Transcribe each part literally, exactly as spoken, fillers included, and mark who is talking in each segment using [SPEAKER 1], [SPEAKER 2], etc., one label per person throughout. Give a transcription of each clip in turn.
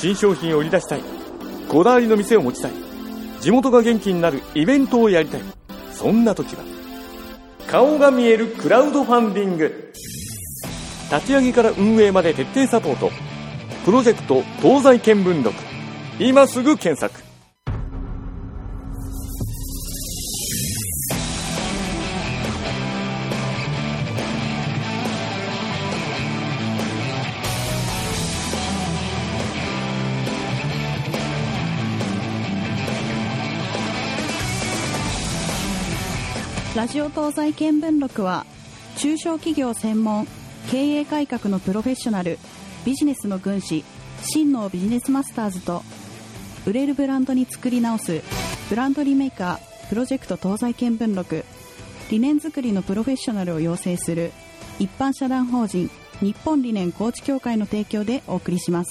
[SPEAKER 1] 新商品を売り出したい、こだわりの店を持ちたい、地元が元気になるイベントをやりたい、そんな時は顔が見えるクラウドファンディング。立ち上げから運営まで徹底サポート。プロジェクト東西見聞録、今すぐ検索。
[SPEAKER 2] ラジオ東西見聞録は中小企業専門経営改革のプロフェッショナル、ビジネスの軍師真のビジネスマスターズと、売れるブランドに作り直すブランドリメーカープロジェクト東西見聞録、理念作りのプロフェッショナルを養成する一般社団法人日本理念コーチ協会の提供でお送りします。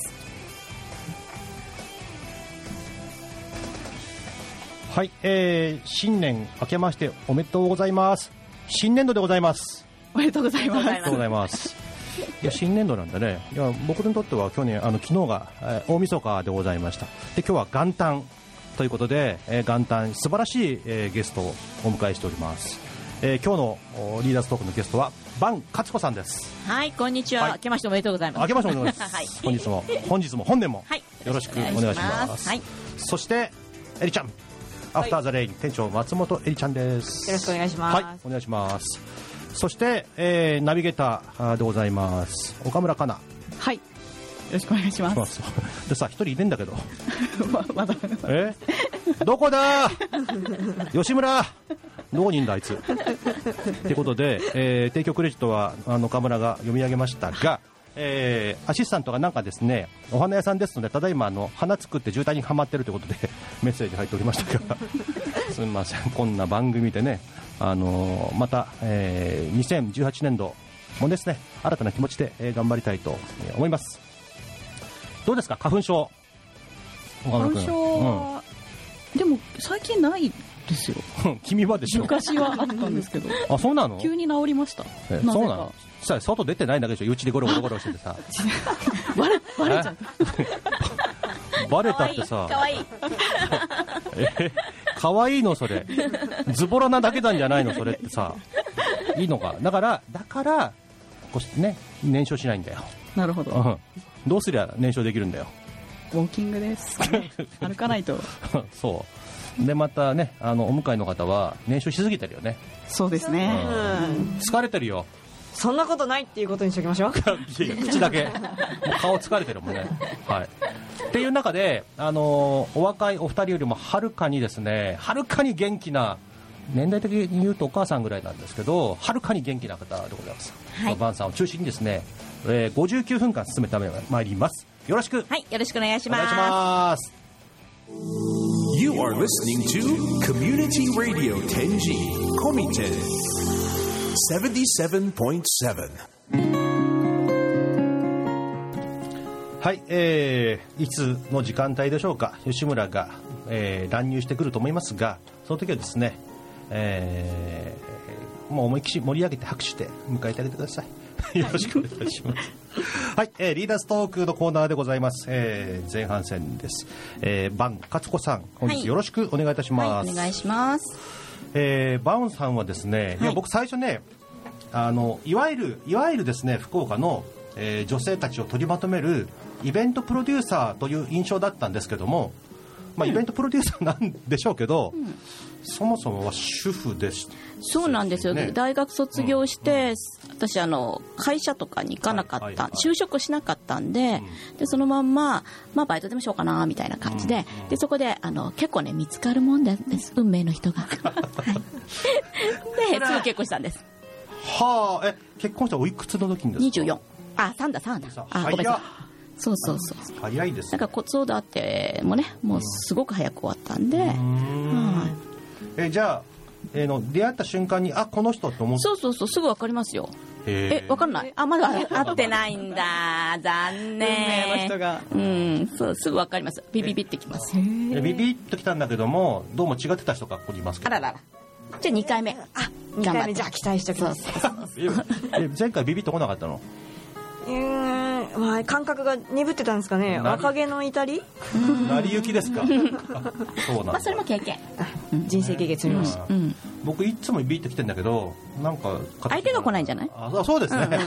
[SPEAKER 3] はい、えー、新年明けましておめでとうございます。新年度でございます。
[SPEAKER 2] おめでとうございます。
[SPEAKER 3] おめでとうございます。いや新年度なんでね、いや僕にとっては去年あの昨日が、えー、大晦日でございました。で今日は元旦ということで、えー、元旦素晴らしい、えー、ゲストをお迎えしております。えー、今日のリーダーズトークのゲストは伴勝子さんです。
[SPEAKER 4] はい、こんにちは、はい、明けましておめでとうございます。
[SPEAKER 3] 明けましておめでとうございます、はい、本日も本日も本年も、はい、よろしくお願いします。はい、そしてエリちゃん、アフターザレイン店長松本エリちゃんです。
[SPEAKER 4] よろしくお願いします。
[SPEAKER 3] はい、お願いします。そして、えー、ナビゲーターでございます岡村かな。
[SPEAKER 2] はい、よろしくお願いします。
[SPEAKER 3] でさ、一人いるんだけど
[SPEAKER 2] ま, まだ
[SPEAKER 3] えどこだ吉村どこにいんだあいつってことで、えー、提供クレジットはあの岡村が読み上げましたが、えー、アシスタントがなんかですね、お花屋さんですのでただいまあの花作って渋滞にはまってるということでメッセージ入っておりましたがすみません、こんな番組でね、あのー、また、えー、にせんじゅうはちねんどもですね、新たな気持ちで、えー、頑張りたいと思います。どうですか花粉症。
[SPEAKER 2] 花粉症は、うん、でも最近ないですよ
[SPEAKER 3] 君はでしょ。
[SPEAKER 2] 昔はあったんですけど
[SPEAKER 3] あ、そうなの。
[SPEAKER 2] 急に治りました。
[SPEAKER 3] えー、そうなの。さあ外出てないだけでしょ、うちでゴロゴロゴロしててさ
[SPEAKER 2] バレバレちゃった
[SPEAKER 3] バレたってさ、
[SPEAKER 4] かわいい
[SPEAKER 3] えかわいいのそれ、ズボラなだけなんじゃないのそれってさ、いいのか。だからだからこうね、燃焼しないんだよ。
[SPEAKER 2] なるほど、
[SPEAKER 3] うん、どうすりゃ燃焼できるんだよ。
[SPEAKER 2] ウォーキングです歩かないと
[SPEAKER 3] そうで、またね、あのお迎えの方は燃焼しすぎてるよね。
[SPEAKER 2] そうですね、
[SPEAKER 3] うん、疲れてるよ。
[SPEAKER 4] そんなことないっていうことにしておきましょう
[SPEAKER 3] 口だけもう顔疲れてるもんね、はい、っていう中で、あのー、お若いお二人よりもはるかにですね、はるかに元気な、年代的に言うとお母さんぐらいなんですけど、はるかに元気な方でございます。はい、バンさんを中心にですね、えー、ごじゅうきゅうふんかん進めためまいります。よろしく。
[SPEAKER 4] はい、よろしくお願いします。
[SPEAKER 3] お願いします。
[SPEAKER 5] You are listening to Community Radio テンジー コミテセブンティーセブンポイントセブン。
[SPEAKER 3] はい、えー、いつの時間帯でしょうか、吉村が、えー、乱入してくると思いますが、その時はですね、えー、もう思いっきり盛り上げて拍手で迎えてあげてくださいよろしくお願いしますはい、えー、リーダーズトークのコーナーでございます。えー、前半戦です。えー、伴勝子さん、本日よろしくお願いいたします。
[SPEAKER 4] はいはい、お願いします。
[SPEAKER 3] えー、バウンさんはですね、はい、いや僕最初ね、あのいわゆるいわゆるですね、福岡の、えー、女性たちを取りまとめるイベントプロデューサーという印象だったんですけども、まあ、イベントプロデューサーなんでしょうけど、うん、そもそもは主婦でした、ね、
[SPEAKER 4] そうなんですよ、ね、大学卒業して、うんうん、私あの会社とかに行かなかった、はいはいはい、就職しなかったんで、うん、でそのまんま、まあ、バイトでもしようかなみたいな感じで、うんうん、でそこであの結構ね見つかるもんです、運命の人が、はい、ですぐ結婚したんです。
[SPEAKER 3] はあ、え結婚したおいくつの時にですか。
[SPEAKER 4] にじゅうよん。あ、さんださんだ。あ、ごめんなさい。そうそうそう。
[SPEAKER 3] 早いですね。
[SPEAKER 4] なんか子育てもね、もうすごく早く終わったんで。うん、
[SPEAKER 3] はい、えじゃあ、えー、の出会った瞬間にあこの人って思って。
[SPEAKER 4] そうそうそう、すぐわかりますよ。えわかんない。あまだ会ってないんだ。残念。
[SPEAKER 2] 運命の人が。
[SPEAKER 4] うん、そうすぐわかります。ビビビってきます。
[SPEAKER 3] ビビビっときたんだけども、どうも違ってた人がここにいますけど。
[SPEAKER 4] あららら。じゃあにかいめ。あ、にかいめじゃあ期待しておきます。
[SPEAKER 3] え前回ビビってこなかったの？
[SPEAKER 6] うーん、まあ、感覚が鈍ってたんですかね。若気の至り
[SPEAKER 3] 成り行きですかそうなんだ、
[SPEAKER 4] まあ、それも経験、
[SPEAKER 6] 人生経験積みました、
[SPEAKER 4] うん、
[SPEAKER 3] 僕いつもビーって来てんだけどなんか
[SPEAKER 4] 相手が来ないんじゃない？
[SPEAKER 3] あ、そうですね、うん、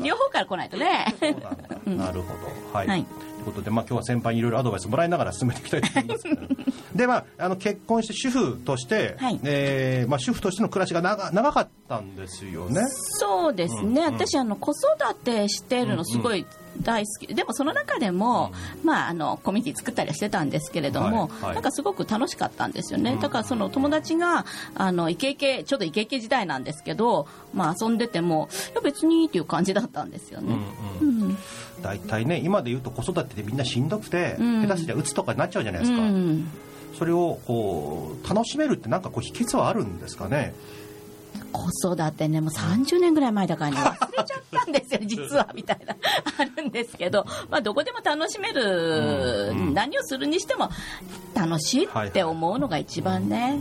[SPEAKER 4] 両方から来ないとね
[SPEAKER 3] そうなんだ、うん、なるほど、はい、はい、ということで、まあ、今日は先輩にいろいろアドバイスもらいながら進めていきたいと思いますけどで、まあ、あの結婚して主婦として、はい、えーまあ、主婦としての暮らしが長長かったんですよね。そうですね、
[SPEAKER 4] うんうん、私あの子育てしてるのすごい大好き、うんうん、でもその中でも、うん、まあ、あのコミュニティ作ったりはしてたんですけれども、はいはい、なんかすごく楽しかったんですよね、うん、だからその友達があのイケイケちょっとイケイケ時代なんですけど、まあ、遊んでてもいや別にっていう感じだったんですよね、うんうんうん、
[SPEAKER 3] だいたいね今で言うと子育てでみんなしんどくて、うん、下手すりゃうつとかになっちゃうじゃないですか、うん、それをこう楽しめるってなんかこう秘訣はあるんですかね。
[SPEAKER 4] 子育てねもうさんじゅうねんぐらい前だから、ね、忘れちゃったんですよ実はみたいなあるんですけど、まあ、どこでも楽しめる、うんうん、何をするにしても楽しいって思うのが一番ね、はいはい、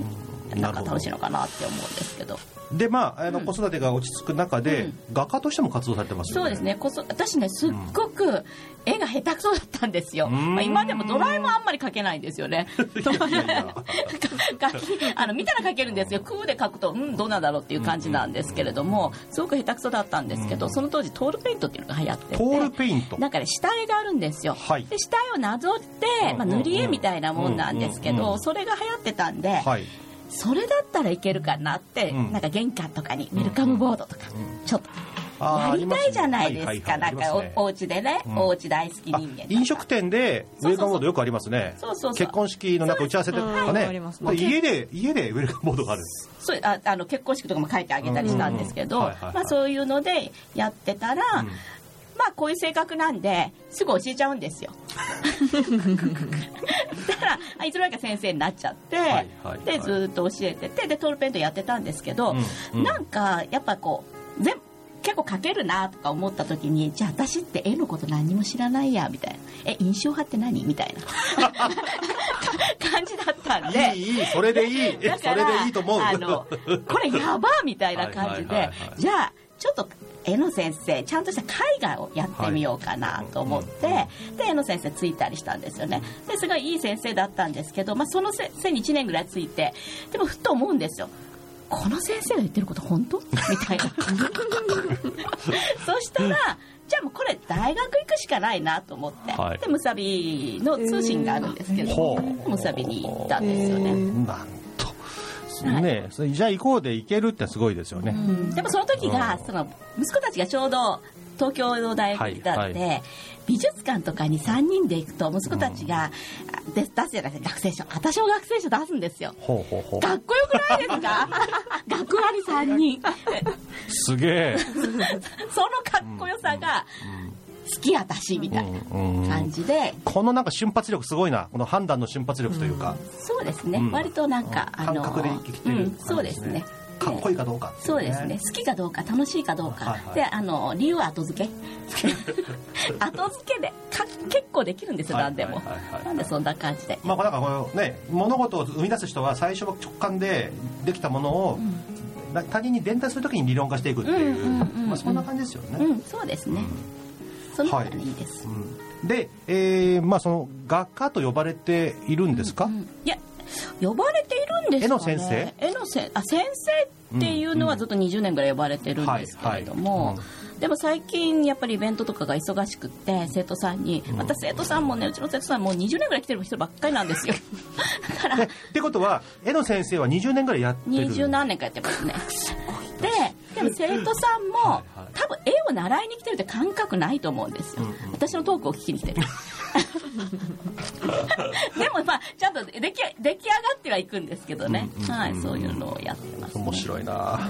[SPEAKER 4] なんか楽しいのかなって思うんですけど。
[SPEAKER 3] で、まあ、あの子育てが落ち着く中で、うん、画家としても活動されてますよね。
[SPEAKER 4] そうですね、こそ私ねすっごく絵が下手くそだったんですよ、まあ、今でもドラえもんあんまり描けないんですよねあの見たら描けるんですよ、空で描くとうんどうなんだろうっていう感じなんですけれども、すごく下手くそだったんですけど、その当時トールペイントっていうのが流行ってて、
[SPEAKER 3] トールペイント
[SPEAKER 4] なんかね下絵があるんですよ、はい、で下絵をなぞって、まあ、塗り絵みたいなもんなんですけど、それが流行ってたんで、はい、それだったらいけるかなって、うん、なんか玄関とかにウェルカムボードとか、うん、ちょっとやりたいじゃないですか、なんか お,、ね、お家でね、うん、お家大好き人間
[SPEAKER 3] 飲食店でウェルカムボードよくありますね。
[SPEAKER 4] そうそうそう、
[SPEAKER 3] 結婚式のなんか打ち合わせとかね、はい、家で家でウェルカムボードがある。
[SPEAKER 4] そう、ああの結婚式とかも書いてあげたりしたんですけど、そういうのでやってたら、うん、まあこういう性格なんですぐ教えちゃうんですよだからあいつの間にか先生になっちゃって、はいはいはい、でずっと教えてて、でトールペイントやってたんですけど、うんうん、なんかやっぱこう全結構描けるなとか思った時に、じゃあ私って絵のこと何も知らないやみたいな、え印象派って何みたいな感じだったんで、
[SPEAKER 3] いいいいそれでいい
[SPEAKER 4] だから
[SPEAKER 3] それでいいと思う、
[SPEAKER 4] あのこれやばみたいな感じで、はいはいはいはい、じゃあちょっと絵の先生ちゃんとした絵画をやってみようかなと思って、はい、で絵の先生ついたりしたんですよね。ですごいいい先生だったんですけど、まあ、その先生にいちねんぐらいついて、でもふと思うんですよ、この先生が言ってること本当みたいなそしたらじゃあもうこれ大学行くしかないなと思って、はい、でムサビの通信があるんですけど、ムサビに行ったんですよね。
[SPEAKER 3] なんとね、はい、じゃあ行こうで行けるってすごいですよね、うん、
[SPEAKER 4] でもその時がその息子たちがちょうど東京の大学にだって、はいはい、美術館とかにさんにんで行くと息子たちが、うん、で出すじゃないですか、学生証、私も学生証出すんですよ。ほうほうほう、かっこよくないですか学割さんにん
[SPEAKER 3] すげえ
[SPEAKER 4] そのかっこよさが、うんうん好き私みたいな感じで、うんうん、
[SPEAKER 3] このなんか瞬発力すごいな、この判断の瞬発力というか、
[SPEAKER 4] うん、そうですね、うん、割となんか、
[SPEAKER 3] うん、あの感覚で生きてる感じですね、うん、そうですね、かっこいいかどうか、ね、
[SPEAKER 4] そうですね、好きかどうか楽しいかどうか、はいはい、であの理由は後付け後付けでか結構できるんですよ、何でも、はいはいはいはい、なんでそんな感じで、
[SPEAKER 3] まあなんかこの、ね、物事を生み出す人は最初は直感でできたものを、うん、他人に伝達するときに理論化していくっていう、うんうんうんうん、まあ、そんな感じですよね、
[SPEAKER 4] うん、そうですね、うん、その方がいいです、はい、
[SPEAKER 3] うん、で、えーまあ、その画家と呼ばれているんですか、
[SPEAKER 4] うんうん、いや呼ばれているんですかね。絵の先生絵のせあ先生っていうのはずっとにじゅうねんぐらい呼ばれてるんですけれども、でも最近やっぱりイベントとかが忙しくって生徒さんに、うん、また生徒さんもね、うちの生徒さんもうにじゅうねんぐらい来てる人ばっかりなんですよだから
[SPEAKER 3] ってことは絵の先生はにじゅうねんぐらいやってる、
[SPEAKER 4] にじゅう何年かやってますねで, でも生徒さんも、はいはい、多分絵を習いに来てるって感覚ないと思うんですよ、うんうん、私のトークを聞きに来てるでもまあちゃんと出来、出来上がってはいくんですけどね、うんうんうん、はい、そういうのをやってます、ね、
[SPEAKER 3] 面白いな、はい、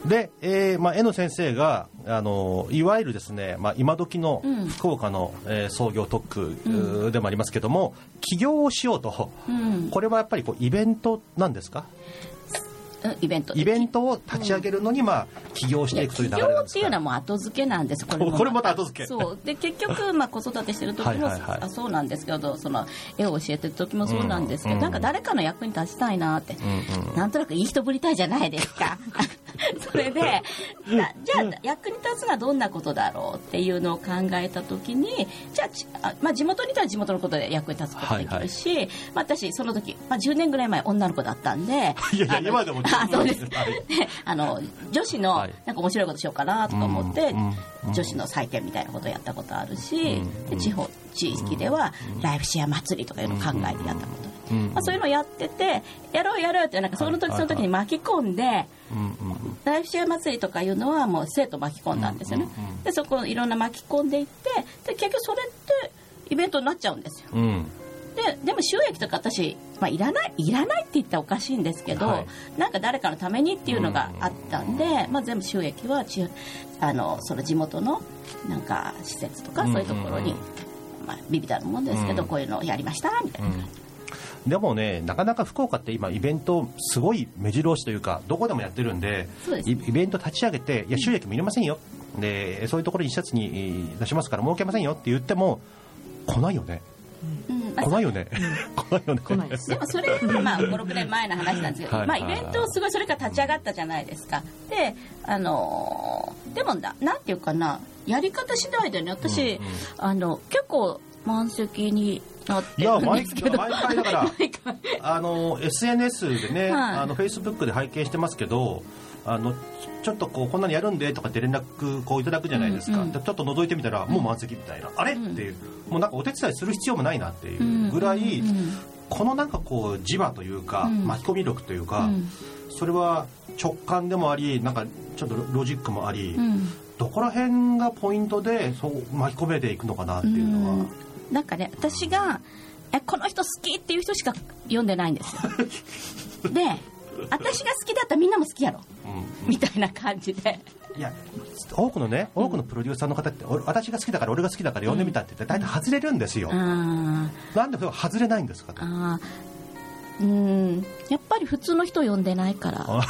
[SPEAKER 3] で、えーまあ、絵の先生があのいわゆるですね、まあ、今時の福岡の、うん、えー、創業特区、うん、でもありますけども、起業をしようと、うん、これはやっぱりこうイベントなんですか？
[SPEAKER 4] イベント
[SPEAKER 3] イベントを立ち上げるのに、まあ、起業していくという流れなんですか？
[SPEAKER 4] 起業っていうのはもう後付けなんです。これも
[SPEAKER 3] これまた後付け。
[SPEAKER 4] そうで結局、まあ、子育てしてる時もはいはい、はい、そうなんですけど、その絵を教えてる時もそうなんですけど、うん、なんか誰かの役に立ちたいなって、うんうん、なんとなくいい人ぶりたいじゃないですかそれでじゃあ役に立つのはどんなことだろうっていうのを考えた時にじゃあ、まあ、地元にいたら地元のことで役に立つことできるし、はいはい、まあ、私その時、まあ、じゅうねんぐらい前女の子だったんで
[SPEAKER 3] いやいや今でもあ
[SPEAKER 4] そうです、はい、あの女子のなんか面白いことしようかなとか思って、うん、女子の祭典みたいなことをやったことあるし、うん、で地方地域ではライフシェア祭りとかいうのを考えてやったこと、うん、まあ、そういうのをやっててやろうやろうってなんかその時その時に巻き込んで、はいはいはい、ライフシェア祭りとかいうのはもう生徒巻き込んだんですよね、うんうんうん、でそこをいろんな巻き込んでいってで結局それってイベントになっちゃうんですよ、うん、で, でも収益とか私、まあ、いらないいらないって言ったらおかしいんですけど、はい、なんか誰かのためにっていうのがあったんで、うんうん、まあ、全部収益はちあのその地元のなんか施設とかそういうところに、うんうんうん、まあ、ビビたるもんですけど、うん、こういうのをやりましたみたいな、うん、
[SPEAKER 3] でもね、なかなか福岡って今イベントすごい目白押しというかどこでもやってるんで、
[SPEAKER 4] そうです、
[SPEAKER 3] イベント立ち上げていや収益も入れませんよ、でそういうところに施設に出しますから儲けませんよって言っても来ないよね、うん、来ないよね、うん、来ないよね
[SPEAKER 6] 来ないです。
[SPEAKER 4] でもそれはまあごろくねんまえの話なんですけど、はい、まあ、イベントすごいそれから立ち上がったじゃないですか。で、あのー、でもな、なんていうかな、やり方次第でね、私、うんうん、あの結構満席になってるんですけど、いや 毎, 毎回だからあの エスエヌエス でね、はい、あの Facebook で拝見してますけど、あのちょっとこうこんなにやるんでとかって連絡こういただくじゃないですか、うんうん、でちょっと覗いてみたらもう満席みたいな、うん、あれっていう、もうなんかお手伝いする必要もないなっていうぐらい、うんうんうん、このなんかこう磁場というか、うん、巻き込み力というか、うん、それは直感でもあり、なんかちょっとロジックもあり、うん、どこら辺がポイントでそう巻き込めていくのかなっていうのは、うん、なんかね、私がえこの人好きっていう人しか読んでないんですよで私が好きだったらみんなも好きやろ、うん、みたいな感じで、
[SPEAKER 3] いや多くのね、多くのプロデューサーの方って、うん、私が好きだから俺が好きだから読んでみたって言って大体外れるんですよ、うん、なんでそれは外れないんですか。
[SPEAKER 4] あ、うん、やっぱり普通の人を読んでないから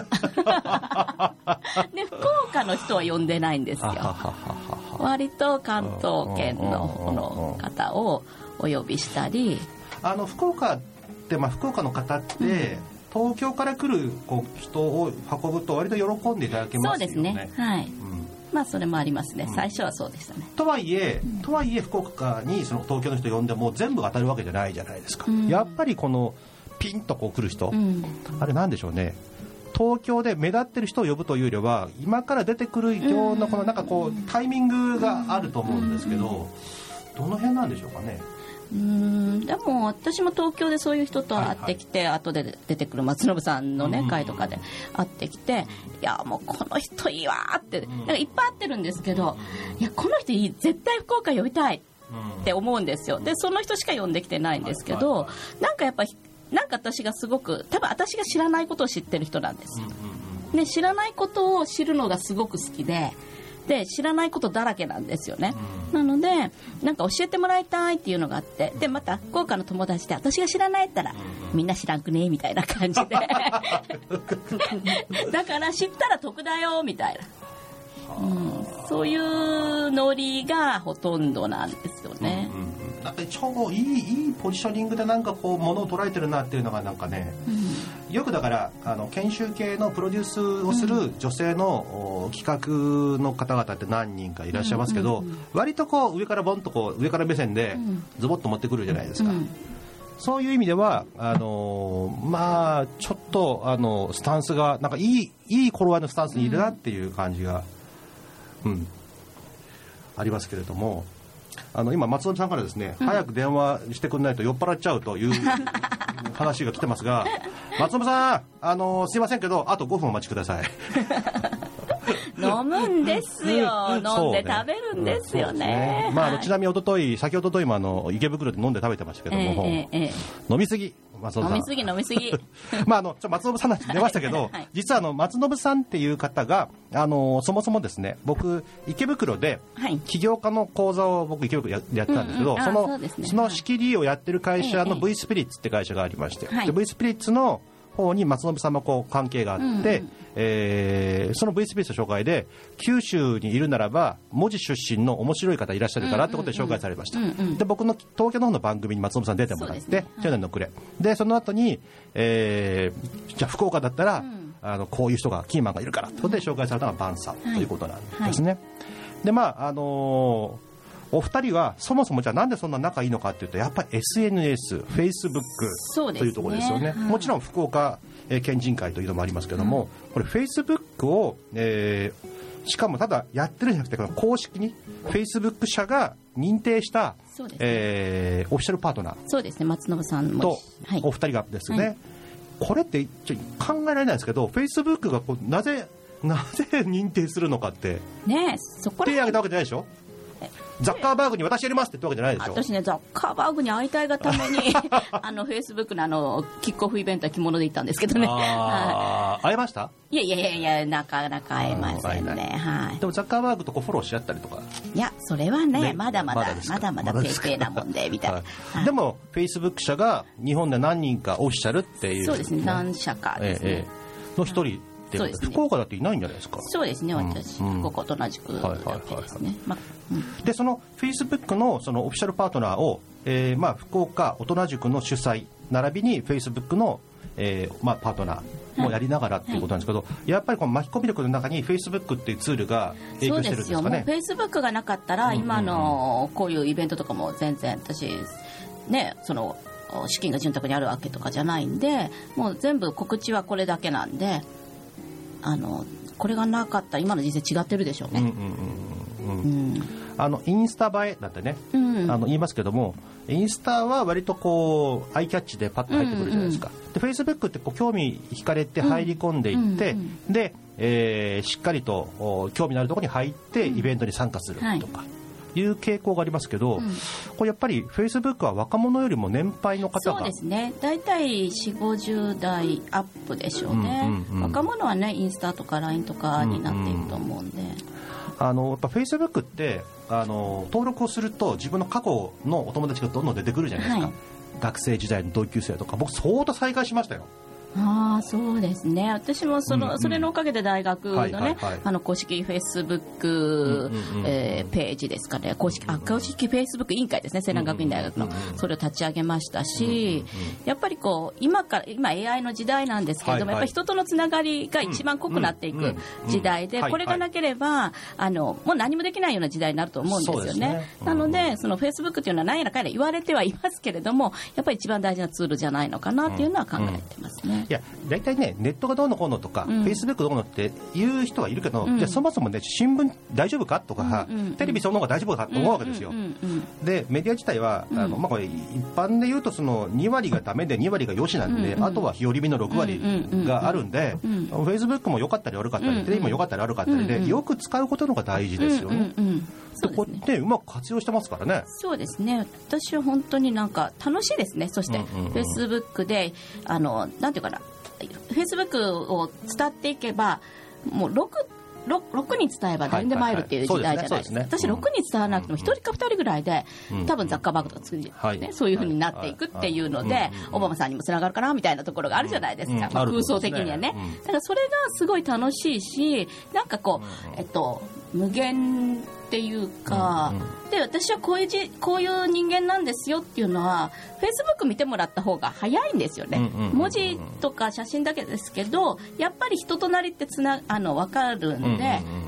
[SPEAKER 4] で福岡の人は読んでないんですよ割と関東圏のこの方をお呼びしたり、
[SPEAKER 3] あの福岡って、まあ、福岡の方って、うん、東京から来るこう人を運ぶと割と喜んでいただけますよね。
[SPEAKER 4] そうですね、はい、うん、まあそれもありますね、うん、最初はそうでしたね。
[SPEAKER 3] とはいえ、うん、とはいえ福岡にその東京の人呼んでも全部当たるわけじゃないじゃないですか、うん、やっぱりこのピンとこう来る人、うん、あれなんでしょうね、東京で目立ってる人を呼ぶというよりは今から出てくるようなこのなんかこうタイミングがあると思うんですけど、どの辺なんでしょうかね。
[SPEAKER 4] うーん、でも私も東京でそういう人と会ってきて、はいはい、後で出てくる松信さんのね会とかで会ってきて、いやもうこの人いいわってなんかいっぱい会ってるんですけど、いやこの人いい、絶対福岡呼びたいって思うんですよ。でその人しか呼んできてないんですけど、なんかやっぱなんか私がすごく多分私が知らないことを知ってる人なんですよ、ね、知らないことを知るのがすごく好きでで知らないことだらけなんですよね、うん、なのでなんか教えてもらいたいっていうのがあって、でまた福岡の友達で私が知らないったら、うん、みんな知らんくねみたいな感じでだから知ったら得だよみたいな、うん、そういうノリがほとんどなんですよね、うんうん、
[SPEAKER 3] なんか超いい、いいポジショニングでなんかこう物を捉えてるなっていうのがなんかね、うん、よくだからあの研修系のプロデュースをする女性の、うん、企画の方々って何人かいらっしゃいますけど、うんうんうん、割とこう上からボンとこう上から目線でズボッと持ってくるじゃないですか、うんうん、そういう意味ではあのー、まあちょっとあのスタンスがなんかいいいい頃合いのスタンスにいるなっていう感じが、うんうん、ありますけれども、あの今松尾さんからですね、うん、早く電話してくんないと酔っ払っちゃうという話が来てますが松尾さん、あのすいませんけどあとごふんお待ちください
[SPEAKER 4] 飲むんですよ、飲んで食べるんですよ ね, ね、
[SPEAKER 3] うん、まあ、あのちなみにおととい先ほどと今あの池袋で飲んで食べてましたけども、えーえー、飲みすぎ松信さん
[SPEAKER 4] 飲みすぎ飲みすぎ
[SPEAKER 3] まああのちょ松信さんの話出ましたけど、はい、実はあの松信さんっていう方があのそもそもですね、僕池袋で起業家の講座を僕池袋 や, やってたんですけど、うんうん、その そ,、ね、その仕切りをやってる会社の V スピリッツって会社がありまして、はい、で V スピリッツの方に松信さんもこう関係があって、うんうん、えー、その V スピリッツの紹介で九州にいるならば門司出身の面白い方いらっしゃるからってことで紹介されました、うんうんうん、で僕の東京の方の番組に松信さん出てもらって、ね、はい、去年の暮れでその後に、えー、じゃあ福岡だったら、うん、 あのこういう人がキーマンがいるからということで紹介されたのがバンさんということなんですね、はいはい、でまああのーお二人はそもそもじゃあなんでそんな仲いいのかというとやっぱり エスエヌエス、フェイスブックというところですよね。もちろん福岡県人会というのもありますけども、うん、これフェイスブックを、えー、しかもただやってるんじゃなくてこの公式にフェイスブック社が認定した、そうですね、えー、オフィシャルパートナー、
[SPEAKER 4] そうですね、松信さんも
[SPEAKER 3] とお二人がですね、はい、これってちょっと考えられないですけどフェイスブックがこうなぜなぜ認定するのかって
[SPEAKER 4] ね、そこら
[SPEAKER 3] 手挙げたわけじゃないでしょ。ザッカーバーグに私やりますって言ったわけじゃないでしょ。
[SPEAKER 4] 私ねザッカーバーグに会いたいがためにあのフェイスブックのあのキックオフイベントは着物で行ったんですけどね。
[SPEAKER 3] あ、はい、会えました？
[SPEAKER 4] いやいやいやいやなかなか会えませんね、はい、
[SPEAKER 3] でもザッカーバーグとこうフォローし合ったりとか、
[SPEAKER 4] いやそれは ね, ねまだまだまだまだペーペーなもんでみたいな、はいはい、
[SPEAKER 3] でもフェイスブック社が日本で何人かオフィシャルっていう、
[SPEAKER 4] そうですね、何社かですね、え
[SPEAKER 3] え、の一人、そうですね、福岡だっていないんじゃないですか。
[SPEAKER 4] そうですね、私、うん、福岡と同じくだけですね。
[SPEAKER 3] でそのフェイスブックのそのオフィシャルパートナーを、えーまあ、福岡大人塾の主催並びにフェイスブックの、えーまあ、パートナーもやりながらっていうことなんですけど、はい、やっぱりこの巻き込み力の中にフェイスブックっていうツールが影響してるんですかね。そうですよ、もう
[SPEAKER 4] フェイスブックがなかったら今のこういうイベントとかも全然私ね、その資金が潤沢にあるわけとかじゃないんで、もう全部告知はこれだけなんで、あのこれがなかったら今の人生違ってるでしょうね。うんうんうんうん、
[SPEAKER 3] あのインスタ映えだってね、うん、あの言いますけども、インスタは割とこうアイキャッチでパッと入ってくるじゃないですか、うんうん、でフェイスブックってこう興味惹かれて入り込んでいって、うんうんうん、で、えー、しっかりと興味のあるところに入ってイベントに参加するとか、うん、はい、いう傾向がありますけど、うん、これやっぱりフェイスブックは若者よりも年配の方が、
[SPEAKER 4] そうですね、だいたいよんじゅう、ごじゅう代アップでしょうね、うんうんうん、若者はねインスタとか ライン とかになっていると思うんで、うんうん、
[SPEAKER 3] あのやっぱフェイスブックってあの登録をすると自分の過去のお友達がどんどん出てくるじゃないですか、はい、学生時代の同級生とか僕相当再会しましたよ。
[SPEAKER 4] ああ、そうですね、私もその、うんうん、それのおかげで大学のね、はいはいはい、あの公式フェイスブック、うんうん、えー、ページですかね、公式、あ、公式フェイスブック委員会ですね、西南学院大学の、うんうん、それを立ち上げましたし、うんうんうん、やっぱりこう今から今 エーアイ の時代なんですけれども、はいはい、やっぱり人とのつながりが一番濃くなっていく時代で、これがなければあのもう何もできないような時代になると思うんですよ ね, ね、うん、なのでそのフェイスブックというのは何やらかんやら言われてはいますけれども、やっぱり一番大事なツールじゃないのかなというのは考えてますね、うんうん、いや
[SPEAKER 3] 大体ね、ネットがどうのこうのとか、フェイスブックどうのって言う人はいるけど、うん、じゃあそもそもね新聞大丈夫かとか、うんうんうん、テレビその方が大丈夫かと思うわけですよ、うんうんうんうん、でメディア自体は、うん、あのまあ、これ一般で言うとそのに割がダメでに割がよしなんで、うんうん、あとは日和見のろく割があるんで、フェイスブックも良かったり悪かったり、うんうん、テレビも良かったり悪かったりで、うんうん、よく使うことのが大事ですよね、うんうんうん、そうですね、こうやってうまく活用してますからね。
[SPEAKER 4] そうですね、私は本当になんか楽しいですね。そして、うんうんうん、フェイスブックであのなんていうかな、フェイスブックを伝っていけばもう 6, 6人伝えば誰でも会えるっていう時代じゃないですか。私ろくにん伝わらなくてもひとりかふたりぐらいで、うん、多分ザッカーバーグとか作り、ね、はい、そういう風になっていくっていうので、はいはい、オバマさんにもつながるかなみたいなところがあるじゃないですか、うん、まあ、空想的にはね、うん、だからそれがすごい楽しいし、なんかこう、うん、えっと無限っていうか、うんうん、で私はこういうじこういう人間なんですよっていうのはフェイスブック見てもらった方が早いんですよね、うんうんうんうん、文字とか写真だけですけどやっぱり人となりってつなあの分かるんで、うんうんうん、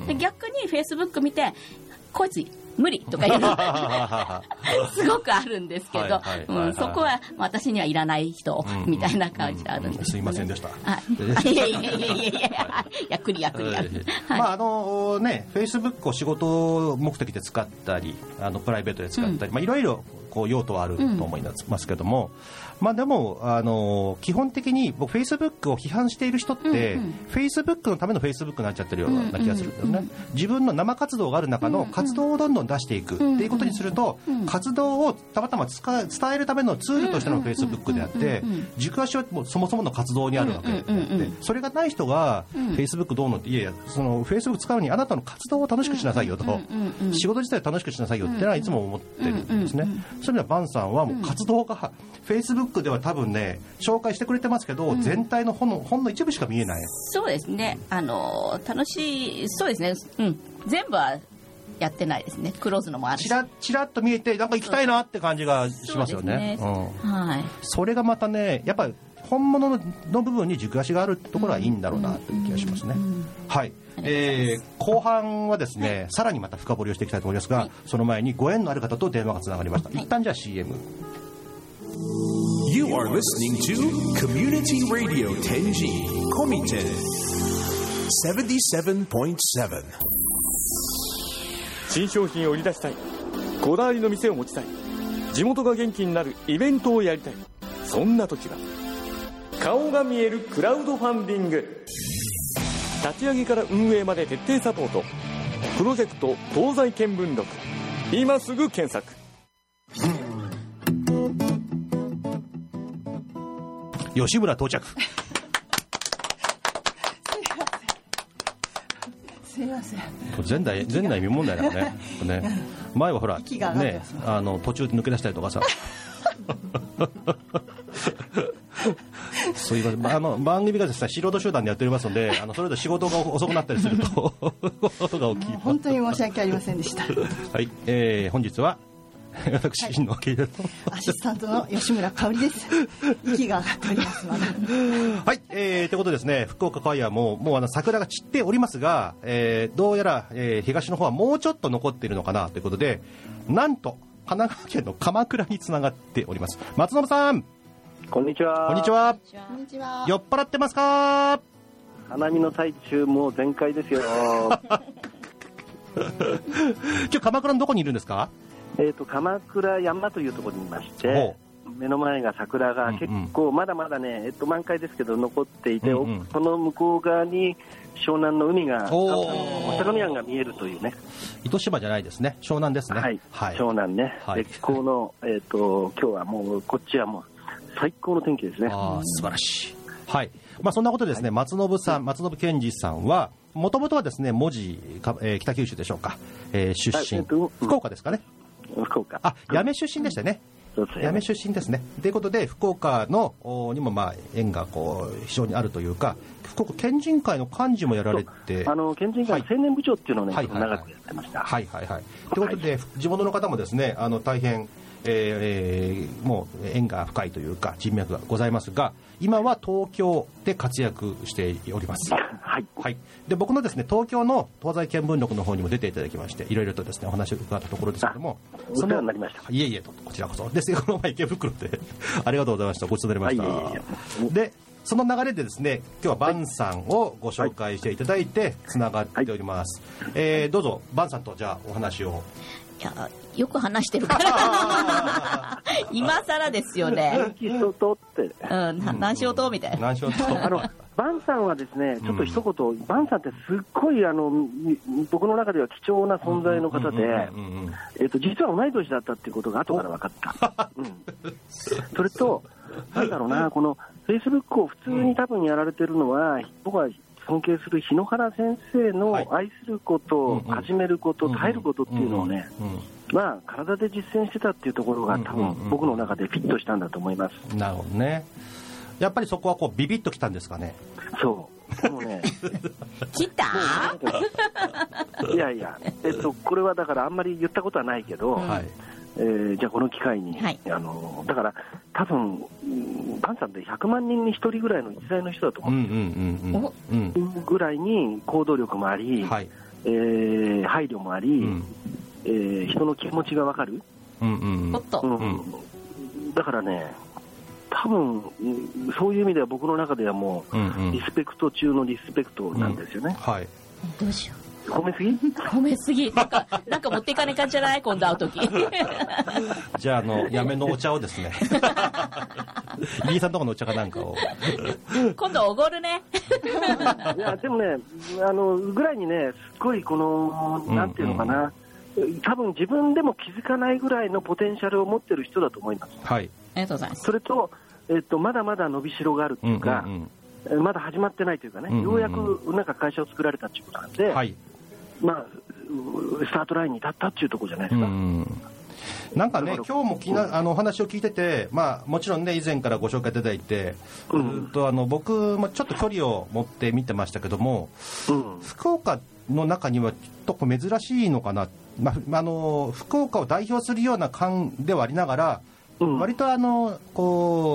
[SPEAKER 4] で逆にフェイスブック見てこいつ無理とかいうのすごくあるんですけど、そこは私にはいらない人みたいな感じであるんです、ね、
[SPEAKER 3] すいませんでした。
[SPEAKER 4] いやいやいやいやいやいやクリアクリア、はい、
[SPEAKER 3] まああのね、フェイスブックを仕事目的で使ったりあのプライベートで使ったり、うん、まあいろいろこう用途はあると思いますけども、うん、まあでもあの基本的に僕フェイスブックを批判している人って、うんうん、フェイスブックのためのフェイスブックになっちゃってるような気がするんですね、うんうんうん、自分の生活動がある中の活動をどんどん出していくっていうことにすると、うんうん、活動をたまたま伝えるためのツールとしてのフェイスブックであって、軸足はもうそもそもの活動にあるわけで、それがない人がフェイスブックどうのって、いやいやそのフェイスブック使うのにあなたの活動を楽しくしなさいよと、仕事自体を楽しくしなさいよってのはいつも思ってるんですね。それではバンさんはもう活動がフェイスブックでは多分ね紹介してくれてますけど、全体のほんのほんの一部しか見えない。
[SPEAKER 4] そうですね、あの楽しい、そうですね、うん、全部はやってないですね。クローズのもあるし、
[SPEAKER 3] チラッチラッと見えてなんか行きたいなって感じがしますよね。
[SPEAKER 4] そ, うそうですね、うん、はい、
[SPEAKER 3] それがまたねやっぱり本物の部分に軸足があるところはいいんだろうなという気がしますね。はい、えー、後半はですね、さらにまた深掘りをしていきたいと思いますが、はい、その前にご縁のある方と電話がつながりました。一旦じゃあ シーエム。
[SPEAKER 5] You are listening to Community Radio テンジー Komiten セブンティーセブンポイントセブン。
[SPEAKER 1] 新商品を売り出したい、こだわりの店を持ちたい、地元が元気になるイベントをやりたい、そんな時は顔が見えるクラウドファンディング。立ち上げから運営まで徹底サポート、プロジェクト東西見聞録、今すぐ検索。
[SPEAKER 3] 吉村到着。
[SPEAKER 7] すいません。
[SPEAKER 3] 前代前代未聞だよね。ね、前はほらね、あの途中で抜け出したりとかさ。そういうあの番組がですね、素人集団でやっておりますので、あのそれで仕事が遅くなったりするとことが起きます。
[SPEAKER 7] 本当に申し訳ありませんでした。
[SPEAKER 3] はい、えー、本日は私、はい、のア
[SPEAKER 7] シスタントの吉村香織です。息が上がっておりますまだ。
[SPEAKER 3] はい、えー、ということでですね、福岡海はもうもうあの桜が散っておりますが、えー、どうやら、えー、東の方はもうちょっと残っているのかなということで、なんと神奈川県の鎌倉につながっております。松信さん、
[SPEAKER 8] こんにちは。
[SPEAKER 3] こんにちは。
[SPEAKER 7] こんにちは。
[SPEAKER 3] 酔っ払ってますか？
[SPEAKER 8] 花見の最中もう全開ですよ。
[SPEAKER 3] 今日鎌倉のどこにいるんですか？
[SPEAKER 8] えーと鎌倉山というところにいまして、目の前が桜が結構まだまだね、えっと満開ですけど残っていて、うんうん、その向こう側に湘南の海が、相模湾が見えるというね。
[SPEAKER 3] 糸島じゃないですね、湘南ですね。
[SPEAKER 8] はい、はい、湘南ね、はい、絶好の、えーと今日はもうこっちはもう最高の天気ですね。
[SPEAKER 3] あ、素晴らしい。はい、まあ、そんなことですね、はい、松信さん、松信健二さんはもともとはですね、門司、えー、北九州でしょうか、えー、出身、えーとうん、福岡ですかね。
[SPEAKER 8] 福岡、
[SPEAKER 3] あ、八女出身でしたね。八女出身ですね。ということで福岡のにもまあ縁がこう非常にあるというか、福岡県人会の幹事もやられて、
[SPEAKER 8] あの県人会青年部長っていうのをね、はい、長くやってました。
[SPEAKER 3] はいはいはい。ということで、はい、地元の方もですね、あの大変、えー、もう縁が深いというか人脈がございますが、今は東京で活躍しております。
[SPEAKER 8] はい、
[SPEAKER 3] はい、で僕のですね、東京の東西見聞録の方にも出ていただきまして、いろいろとですねお話を伺ったところですけども、
[SPEAKER 8] そのになりました。
[SPEAKER 3] いえいえと、こちらこそです。この前池袋でありがとうございました。ごちそうになりました。はい、いえいえ。でその流れでですね、今日はバンさんをご紹介していただいてつながっております。はい、えー、どうぞバンさんとじゃあお話を。
[SPEAKER 4] いや、よく話してるから今更ですよね。
[SPEAKER 8] 何しようとって、
[SPEAKER 4] うん、何しようとみたいな。
[SPEAKER 3] 何しようと。
[SPEAKER 8] あのバンさんはですね、ちょっと一言、うん、バンさんってすっごいあの僕の中では貴重な存在の方で、えっと実は同い年だったっていうことが後から分かった。うん、それとなんだろうな、このフェイスブックを普通に多分やられてるのは、僕は尊敬する日野原先生の愛すること、はい、始めること、耐えることっていうのをね、まあ体で実践してたっていうところが多分僕の中でフィットしたんだと思います。
[SPEAKER 3] なるほどね。やっぱりそこはこうビビッときたんですかね。
[SPEAKER 8] そうもうね
[SPEAKER 4] 来た
[SPEAKER 8] いやいや、えっとこれはだからあんまり言ったことはないけど、はい、えー、じゃあこの機会に、はい、あのだから多分バンさんってひゃくまんにんにひとりぐらいの一大の人だと思うんですよ。ぐらいに行動力もあり、はい、えー、配慮もあり、うん、えー、人の気持ちが分かる、
[SPEAKER 4] うんうんうん
[SPEAKER 8] うん、だからね、多分そういう意味では僕の中ではもう、うんうん、リスペクト中のリスペクトなんですよね。
[SPEAKER 3] うん、はい。
[SPEAKER 4] どうしよう。
[SPEAKER 8] 褒めすぎ
[SPEAKER 4] 褒めすぎ。なんか、なんか持っていかねえ感じじゃない？今度会うとき。
[SPEAKER 3] じゃあ、あの、やめのお茶をですね。リーさんとこのお茶かなんかを。
[SPEAKER 4] 今度おごるね。
[SPEAKER 8] いや、でもね、あの、ぐらいにね、すっごいこの、なんていうのかな、うんうん、多分自分でも気づかないぐらいのポテンシャルを持ってる人だと思います。
[SPEAKER 3] はい。
[SPEAKER 4] ありがとうございます。
[SPEAKER 8] それと、えっと、まだまだ伸びしろがあるっていうか、うんうんうん、まだ始まってないというかね、うんうんうん、ようやくなんか会社を作られたっていうことなんで、はい、まあ、スタートラインに立ったっていうところじゃないですか。うん、
[SPEAKER 3] なんかね、今日もきなあのお話を聞いてて、まあ、もちろんね、以前からご紹介いただいて、うん、とあの僕もちょっと距離を持って見てましたけども、うん、福岡の中にはちょっと珍しいのかな、まあ、あの福岡を代表するような感ではありながら、うん、割とあのこう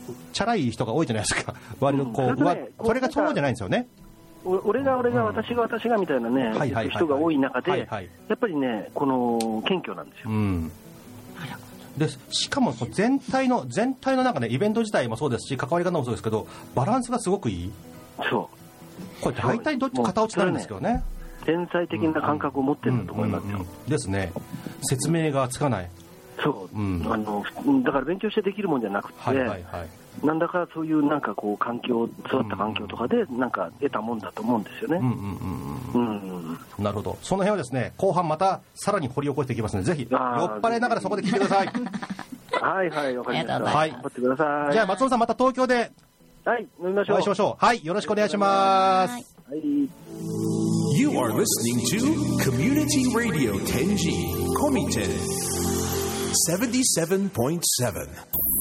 [SPEAKER 3] チャラい人が多いじゃないですか。割とこう、うん、それ、ね、それがそうじゃないんですよね。
[SPEAKER 8] 俺が俺が私が私がみたいなね、はいはいはいはい、人が多い中で、はいはい、やっぱりねこの謙虚なんですよ。うん、
[SPEAKER 3] でしかも全体の全体のなんかねイベント自体もそうですし関わり方もそうですけどバランスがすごくいい。
[SPEAKER 8] そう
[SPEAKER 3] これ大体どっち片落ちなんですけどね。
[SPEAKER 8] 天才的な感覚を持ってるんだと思いますよ、うんうんうんうん、
[SPEAKER 3] ですね。説明がつかない。
[SPEAKER 8] そう、うん、あのだから勉強してできるもんじゃなくて、はいはいはい、なんだかそういうなんかこう環境育った環境とかでなんか得たもんだと思うんですよね。うんうん
[SPEAKER 3] うんうん、なるほど。その辺はですね後半またさらに掘り起こしていきますのでぜひ酔っ払いながらそこで聞いてください。
[SPEAKER 8] はいはいわかりました。
[SPEAKER 3] はい、
[SPEAKER 8] 待ってください。
[SPEAKER 3] じゃあ松尾さんまた東京で
[SPEAKER 8] はい飲みましょう。
[SPEAKER 3] お会いしましょう。はいよろしくお願いします。はい。
[SPEAKER 5] You are listening to Community Radio テンジー Komitenセブンティーセブンポイントセブン。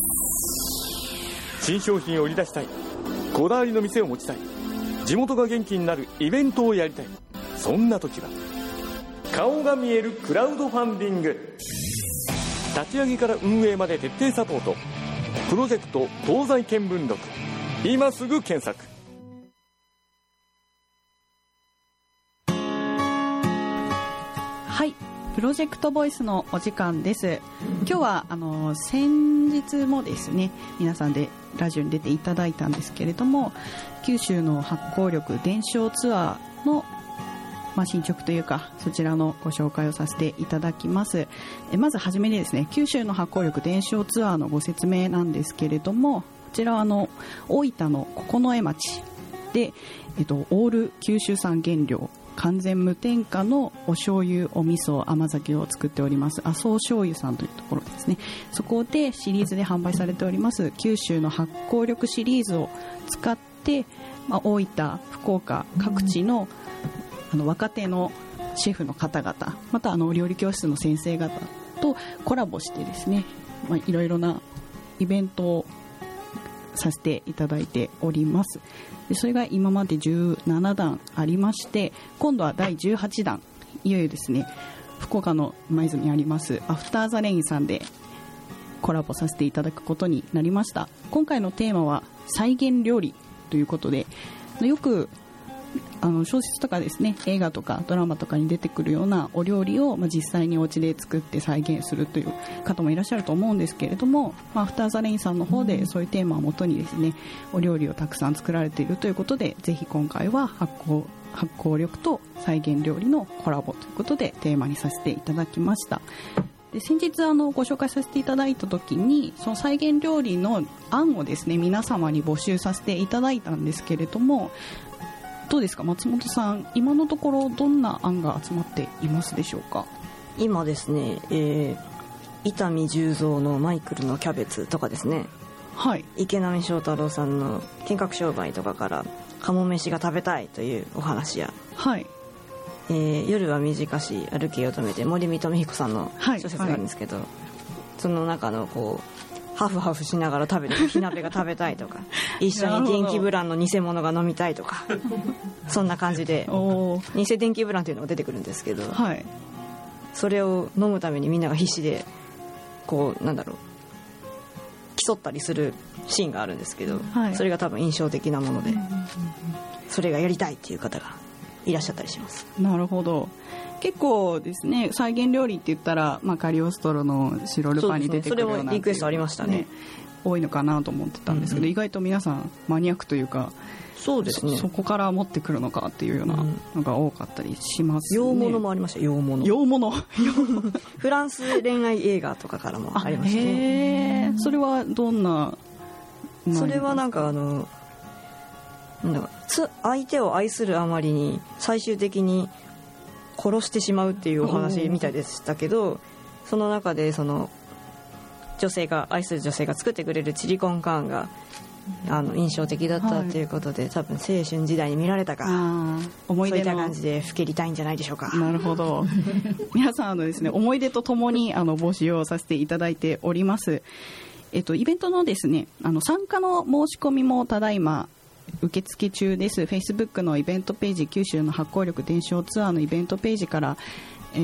[SPEAKER 1] 新商品を売り出したい、こだわりの店を持ちたい、地元が元気になるイベントをやりたい、そんな時は顔が見えるクラウドファンディング。立ち上げから運営まで徹底サポート、プロジェクト東西見聞録、今すぐ検索。
[SPEAKER 2] はい、プロジェクトボイスのお時間です。今日はあの先日もですね皆さんでラジオに出ていただいたんですけれども、九州の発酵力伝承ツアーの、まあ、進捗というかそちらのご紹介をさせていただきます。えまずはじめにですね九州の発酵力伝承ツアーのご説明なんですけれども、こちらはあの大分の九重町で、えっと、オール九州産原料完全無添加のお醤油お味噌甘酒を作っております麻生醤油さんというところですね。そこでシリーズで販売されております九州の発酵力シリーズを使って、まあ、大分福岡各地の、あの若手のシェフの方々またあの料理教室の先生方とコラボしてですね、まあ、いろいろなイベントをさせていただいております。でそれが今までじゅうななだんありまして、今度はだいじゅうはちだん、いよいよですね福岡の舞鶴にありますアフターザレインさんでコラボさせていただくことになりました。今回のテーマは再現料理ということで、よくあの小説とかですね映画とかドラマとかに出てくるようなお料理を、まあ、実際にお家で作って再現するという方もいらっしゃると思うんですけれども、まあ、アフターザレインさんの方でそういうテーマをもとにですねお料理をたくさん作られているということで、ぜひ今回は発酵、発酵力と再現料理のコラボということでテーマにさせていただきました。で先日あのご紹介させていただいた時にその再現料理の案をですね皆様に募集させていただいたんですけれども、どうですか松本さん、今のところどんな案が集まっていますでしょうか。
[SPEAKER 6] 今ですね、えー、伊丹十三のマイクルのキャベツとかですね、はい、池波正太郎さんの見学商売とかから鴨飯が食べたいというお話や、はい、えー、夜は短し歩きを止めて森見富彦さんの小説があるんですけど、はいはい、その中のこうハフハフしながら食べる火鍋が食べたいとか一緒に電気ブランの偽物が飲みたいとかそんな感じで偽電気ブランというのが出てくるんですけど、はい、それを飲むためにみんなが必死でこうなんだろう競ったりするシーンがあるんですけど、はい、それが多分印象的なものでそれがやりたいっていう方がいらっしゃったりします。
[SPEAKER 2] なるほど。結構ですね再現料理って言ったら、まあ、カリオストロの白ルパンに出てくるような、ね、それも
[SPEAKER 6] リクエストありましたね。
[SPEAKER 2] 多いのかなと思ってたんですけど、うん、意外と皆さんマニアックというか
[SPEAKER 6] そうですね
[SPEAKER 2] そ, そこから持ってくるのかっていうようなのが多かったりしますね。
[SPEAKER 6] 洋物もありました。洋物
[SPEAKER 2] 洋物
[SPEAKER 6] フランス恋愛映画とかからもありましたね。
[SPEAKER 2] へー、それはどんな。
[SPEAKER 6] それはなんかあのなんだか相手を愛するあまりに最終的に殺してしまうっていうお話みたいでしたけど、その中でその女性が愛する女性が作ってくれるチリコンカーンがあの印象的だったということで、はい、多分青春時代に見られたか思い出のそういった感じでふけりたいんじゃないでしょうか。
[SPEAKER 2] なるほど皆さんあのですね思い出とともにあの募集をさせていただいております。えっとイベントのですねあの参加の申し込みもただいま受付中です。 Facebook のイベントページ九州の発酵力伝承ツアーのイベントページから、えー、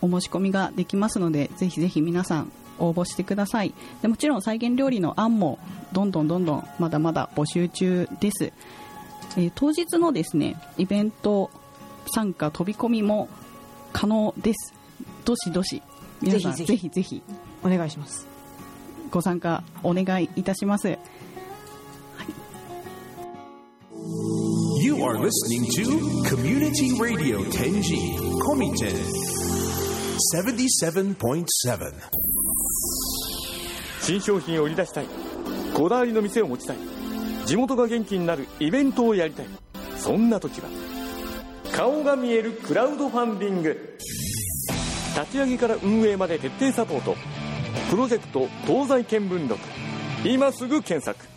[SPEAKER 2] お申し込みができますので、ぜひぜひ皆さん応募してください。でもちろん再現料理の案もどんどんどんどんまだまだ募集中です。えー、当日のですねイベント参加飛び込みも可能です。どしどし皆さんぜひぜひ
[SPEAKER 6] お願いします。
[SPEAKER 2] ご参加お願いいたします。はい、
[SPEAKER 5] You are listening to Community Radio テンジー Komiten セブンティーセブンポイントセブン。
[SPEAKER 1] 新商品を売り出したい、こだわりの店を持ちたい、地元が元気になるイベントをやりたい、そんな時は顔が見えるクラウドファンディング。立ち上げから運営まで徹底サポート、プロジェクト東西見聞録、今すぐ検索。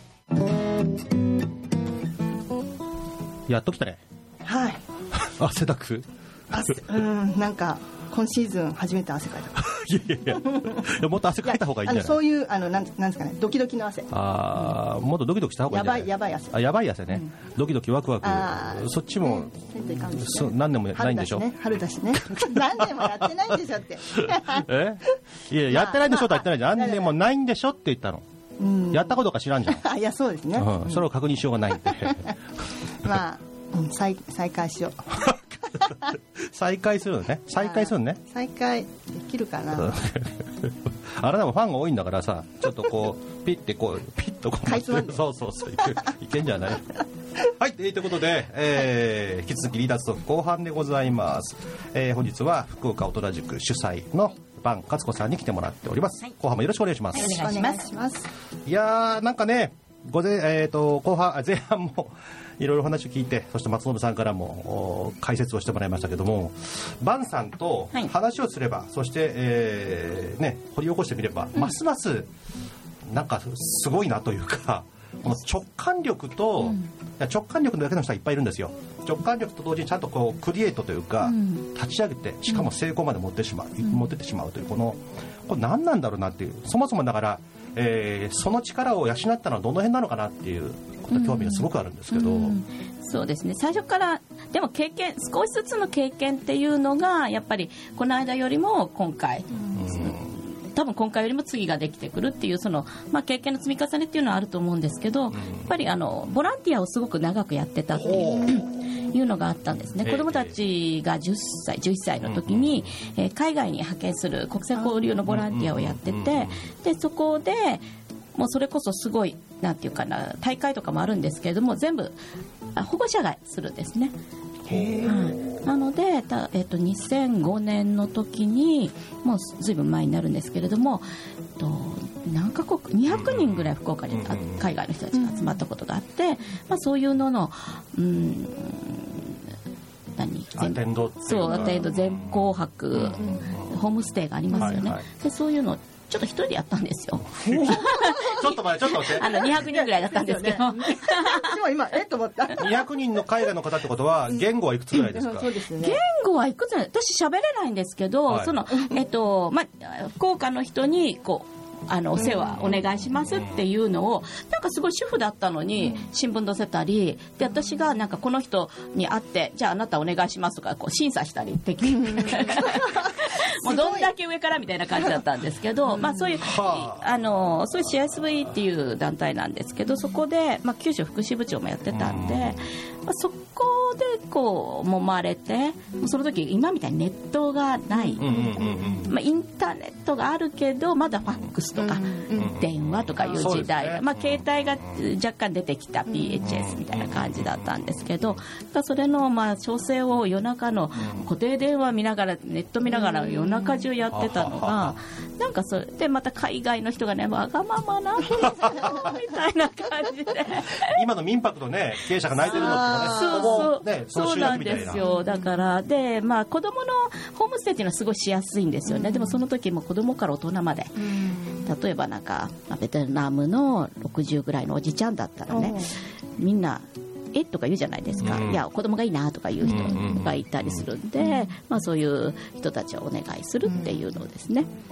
[SPEAKER 3] やっと来たね。
[SPEAKER 7] はい。
[SPEAKER 3] 汗だく。
[SPEAKER 7] 汗、うん、なんか今シーズン初めて汗かいた。
[SPEAKER 3] いやいやいや、もっと汗かいた方がいいんじゃない？
[SPEAKER 7] そういうあのなんなんですかね、ドキドキの汗。
[SPEAKER 3] ああ、もっとドキドキした方がいいんじゃない？
[SPEAKER 7] やばいやばい汗。
[SPEAKER 3] あ、やばい汗ね。うん、ドキドキワクワク。そっちも、ね、そ何年もないんでしょ？
[SPEAKER 7] 春だしね。春だしね。何年もやってないんでしょって。
[SPEAKER 3] え？いや、やってないんでしょとは言ってないじゃん。何年もないんでしょって言ったの。うん、やったことか知らんじゃん。
[SPEAKER 7] いや、そうですね。
[SPEAKER 3] うん、それを確認しようがないんで。
[SPEAKER 7] まあ、うん、再再開しよう。
[SPEAKER 3] 再開するのね。再開するのね。
[SPEAKER 7] 再開できるかな。
[SPEAKER 3] あなたもファンが多いんだからさ、ちょっとこうピッてこうピッとこう
[SPEAKER 7] かいつまんで、
[SPEAKER 3] そうそうそう、いけいけんじゃない。はい、ということで、えー、引き続きリーダーズトーク後半でございます。えー、本日は福岡音良塾主催の伴勝子さんに来てもらっております。はい、後半もよろしくお願いします。
[SPEAKER 7] はい、お願いします。
[SPEAKER 3] いやー、なんかね、午前、えーと、後半前半もいろいろ話を聞いて、そして松信さんからも解説をしてもらいましたけども、バンさんと話をすれば、はい、そして、えーね、掘り起こしてみれば、うん、ますますなんかすごいなというか、この直感力と、うん、いや直感力だけの人はいっぱいいるんですよ。直感力と同時にちゃんとこうクリエイトというか、うん、立ち上げて、しかも成功まで持ってしまう、うん、持ってってしまうという、このこれ何なんだろうなっていう、そもそもだから、えー、その力を養ったのはどの辺なのかなっていうこと興味がすごくあるんですけど、うんうん、
[SPEAKER 4] そうですね、最初からでも経験、少しずつの経験っていうのがやっぱりこの間よりも今回、うん、多分今回よりも次ができてくるっていうその、まあ、経験の積み重ねっていうのはあると思うんですけど、うん、やっぱりあのボランティアをすごく長くやってたっていういうのがあったんですね。子どもたちがじゅっさいじゅういっさいの時に、えー、海外に派遣する国際交流のボランティアをやってて、でそこでもうそれこそすごいなんていうかな、大会とかもあるんですけれども全部保護者がするんですね。へはい、なのでた、えー、とにせんごねんの時にもうずいぶん前になるんですけれども、と何カ国にひゃくにんぐらい福岡に海外の人たちが集まったことがあって、まあ、そういうののうん何
[SPEAKER 3] アテンド
[SPEAKER 4] そうアテンド全校泊、うん、ホームステイがありますよね、はいはい、でそういうのちょっと一人でやったんですよ。
[SPEAKER 3] ちょっと待ってちょっと待って
[SPEAKER 4] あのにひゃくにんぐらいだったんですけど、で
[SPEAKER 7] も今えっと思った
[SPEAKER 3] にひゃくにんの海外の方ってことは言語はいくつぐらいですか？
[SPEAKER 7] そうですね、
[SPEAKER 4] 言語はいくつぐらい、私喋れないんですけど、はい、そのえっとまあ福岡の人にこうあのお世話お願いしますっていうのをなんかすごい主婦だったのに新聞載せたりで、私がなんかこの人に会ってじゃああなたお願いしますとかこう審査したりできるもうどんだけ上からみたいな感じだったんですけど、まあそういうあのそういう シーエスブイ っていう団体なんですけど、そこでまあ九州福祉部長もやってたんで、まあ、そこでこう揉まれて、その時今みたいにネットがない、まあ、インターネットがあるけどまだファックスとか電話とかいう時代、まあ、携帯が若干出てきた ピーエイチエス みたいな感じだったんですけど、それのまあ調整を夜中の固定電話見ながらネット見ながら夜中中やってたのが、なんかそれでまた海外の人がねわがままなんですよみたいな感じで
[SPEAKER 3] 今の民泊とね経営者が泣いてるのとかね、
[SPEAKER 4] そうそう、ね、そうなんですよ。だからで、まあ、子供のホームステイっていうのはすごいしやすいんですよね。でもその時も子供から大人まで、例えばなんかベトナムのろくじゅうぐらいのおじちゃんだったらね、みんなえとか言うじゃないですか、うん、いや子供がいいなとか言う人がいたりするんで、うんうん、まあ、そういう人たちをお願いするっていうのですね、
[SPEAKER 3] う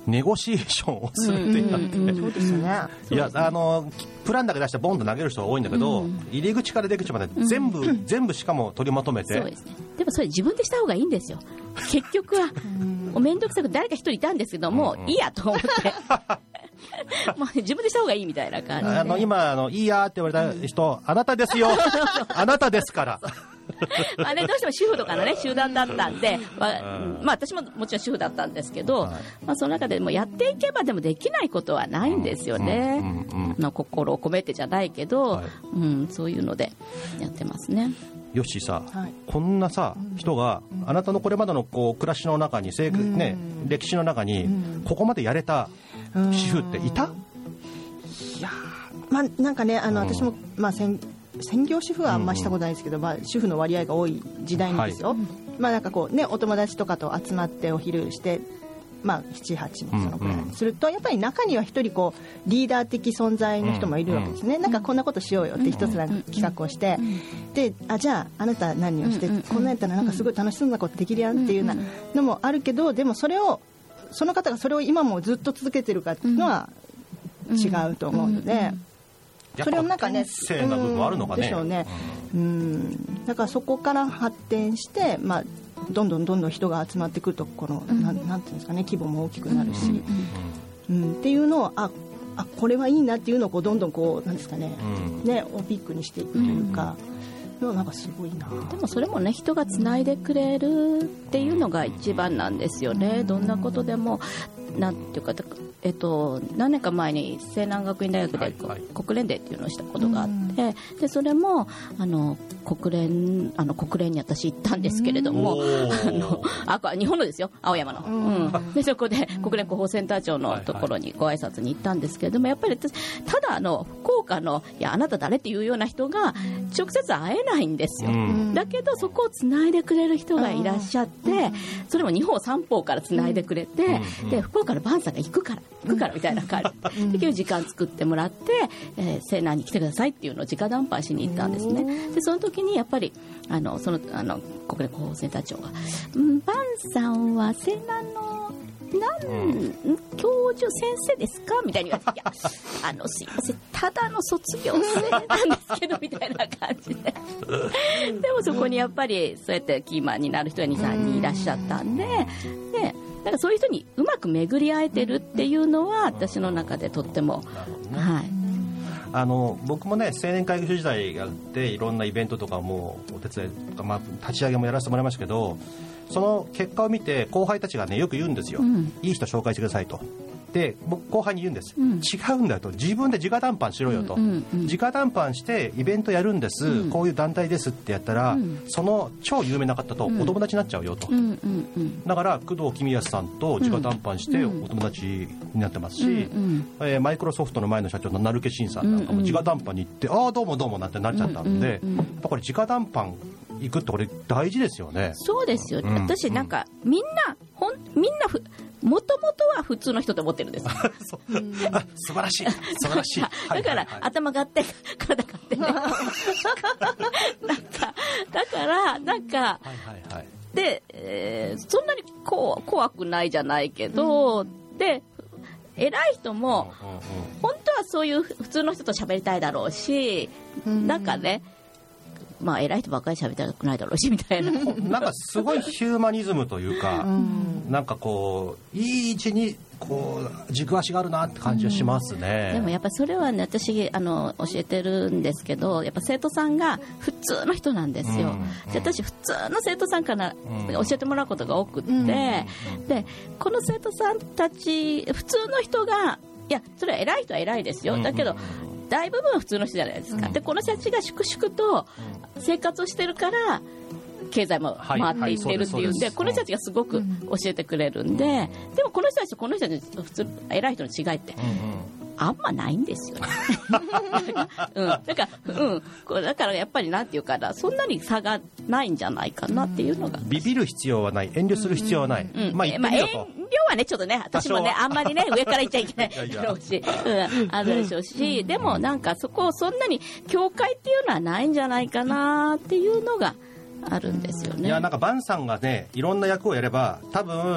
[SPEAKER 3] ネゴシエーションをするってなって、うんうんうん、そうですね。いやあのプランだけ出してボンと投げる人が多いんだけど、うん、入り口から出口まで全部、うん、全部しかも取りまとめて、
[SPEAKER 4] そうですね。でもそれ自分でした方がいいんですよ。結局はもう面倒くさく誰か一人いたんですけども、うんうん、いいやと思ってもう自分でした方がいいみたいな感じで、
[SPEAKER 3] あの今あのいいやって言われた人、うん、あなたですよあなたですから
[SPEAKER 4] まあね、どうしても主婦とかの、ね、集団だったんで、まあまあ、私ももちろん主婦だったんですけど、はい、まあ、その中でもやっていけばでもできないことはないんですよね、うんうんうん、の心を込めてじゃないけど、はい、うん、そういうのでやってますね。
[SPEAKER 3] よしさ、はい、こんなさ人があなたのこれまでのこう暮らしの中に、ね、歴史の中にここまでやれた主婦っていた？
[SPEAKER 7] いや、まあ、なんかね、あの私も、まあ、専業主婦はあんましたことないですけど、うんうん、まあ、主婦の割合が多い時代なんですよ、はい、まあ、なんかこうね、お友達とかと集まってお昼して、まあ、ななはちにんそのくらいすると、やっぱり中には一人こうリーダー的存在の人もいるわけですね、うん、なんかこんなことしようよって一つなんか企画をして、で、あ、じゃああなた何をして、こんなやったらなんかすごい楽しそうなことできるやんっていうようなのもあるけど、でもそれをその方がそれを今もずっと続けてるかっていうのは違うと思うので、それをなんかね、
[SPEAKER 3] 天性な部分あるのかね、
[SPEAKER 7] でしょうね。うん、だからそこから発展して、まあ、どんどんどんどん人が集まってくると、この、うん、なん、なんていうんですかね、規模も大きくなるし、うんうん、っていうのを、ああこれはいいなっていうのをこうどんどんこうなんですかね、うん、ね、をビッグにしていくというか、うん、なんかすごいな。
[SPEAKER 4] でもそれもね、人がつないでくれるっていうのが一番なんですよね、うん、どんなことでも。なんていうか、えっと、何年か前に西南学院大学で、はいはい、国連デーっていうのをしたことがあって、うん、でそれもあの国連あの国連に私行ったんですけれども、あのあ日本のですよ、青山の、うんうん、でそこで国連広報センター長のところにご挨拶に行ったんですけれども、やっぱりただあの福岡のいやあなた誰っていうような人が直接会えないんですよ、うん、だけどそこをつないでくれる人がいらっしゃって、それも二方三方からつないでくれて、うん、で福岡からバンさんが行くから行くからみたいな感じで、今日時間作ってもらって、えー、西南に来てくださいっていうのを直談判しに行ったんですね。でその時にやっぱりあのそのあの国連広報センター長が、うん、バンさんは西南のなん、うん、教授先生ですかみたいに言われて、いやあのすいません、ただの卒業生なんですけどみたいな感じででもそこにやっぱりそうやってキーマンになる人が にさんにんいらっしゃったんで、でだからそういう人にうまく巡り合えてるっていうのは私の中でとっても、はい、
[SPEAKER 3] あの僕もね、青年会議所時代があって、いろんなイベントとかもお手伝いとか、まあ、立ち上げもやらせてもらいましたけど、その結果を見て後輩たちがねよく言うんですよ、うん、いい人紹介してくださいと。で僕後輩に言うんです、うん、違うんだと、自分で直談判しろよと、うんうんうん、直談判してイベントやるんです、うん、こういう団体ですってやったら、うん、その超有名な方とお友達になっちゃうよと、うんうんうん、だから工藤公康さんと直談判してお友達になってますし、うんうんえー、マイクロソフトの前の社長の成毛慎さんなんかも直談判に行って、うんうん、ああどうもどうもなんてなっちゃったんで、うんうんうん、やっぱこれ直談判行くってこれ大事ですよね。
[SPEAKER 4] そうですよね、うん、私なんかみんなほんみんなふもともとは普通の人と思ってるんです
[SPEAKER 3] そう、うん、あ素晴らしい素晴らしい
[SPEAKER 4] だから、はいはいはい、頭がって体がってねなんかだからなんか、はいはいはい、で、えー、そんなにこう怖くないじゃないけど、うん、で偉い人も、うんうんうん、本当はそういう普通の人と喋りたいだろうし、うん、なんかね、まあ、偉い人ばっかり喋りたくないだろうしみたいな
[SPEAKER 3] なんかすごいヒューマニズムというか、うん、なんかこういい位置にこう軸足があるなって感じはしますね、
[SPEAKER 4] うん、でもやっぱそれはね、私あの教えてるんですけど、やっぱ生徒さんが普通の人なんですよ、うん、で私普通の生徒さんから教えてもらうことが多くって、うん、でこの生徒さんたち普通の人が、いやそれは偉い人は偉いですよ、だけど大部分は普通の人じゃないですか、うん、でこの人たちが粛々と生活をしてるから経済も回っていってるっていうんで、この人たちがすごく教えてくれるんで、でもこの人たちとこの人たちと普通偉い人の違いってあんまないんですよねうん、だから、うん、これだからやっぱりなんていうかな、そんなに差がないんじゃないかなっていうのが、
[SPEAKER 3] ビビる必要はない、遠慮する必要はない、
[SPEAKER 4] うんうん、まあ言ってみようと、まあ、遠慮はねちょっとね私もねあんまりね上から言っちゃいけないだろうし、うん、あるでしょうし、でもなんかそこをそんなに境界っていうのはないんじゃないかなっていうのがあるんですよね。
[SPEAKER 3] いやなんかバンさんがねいろんな役をやれば多分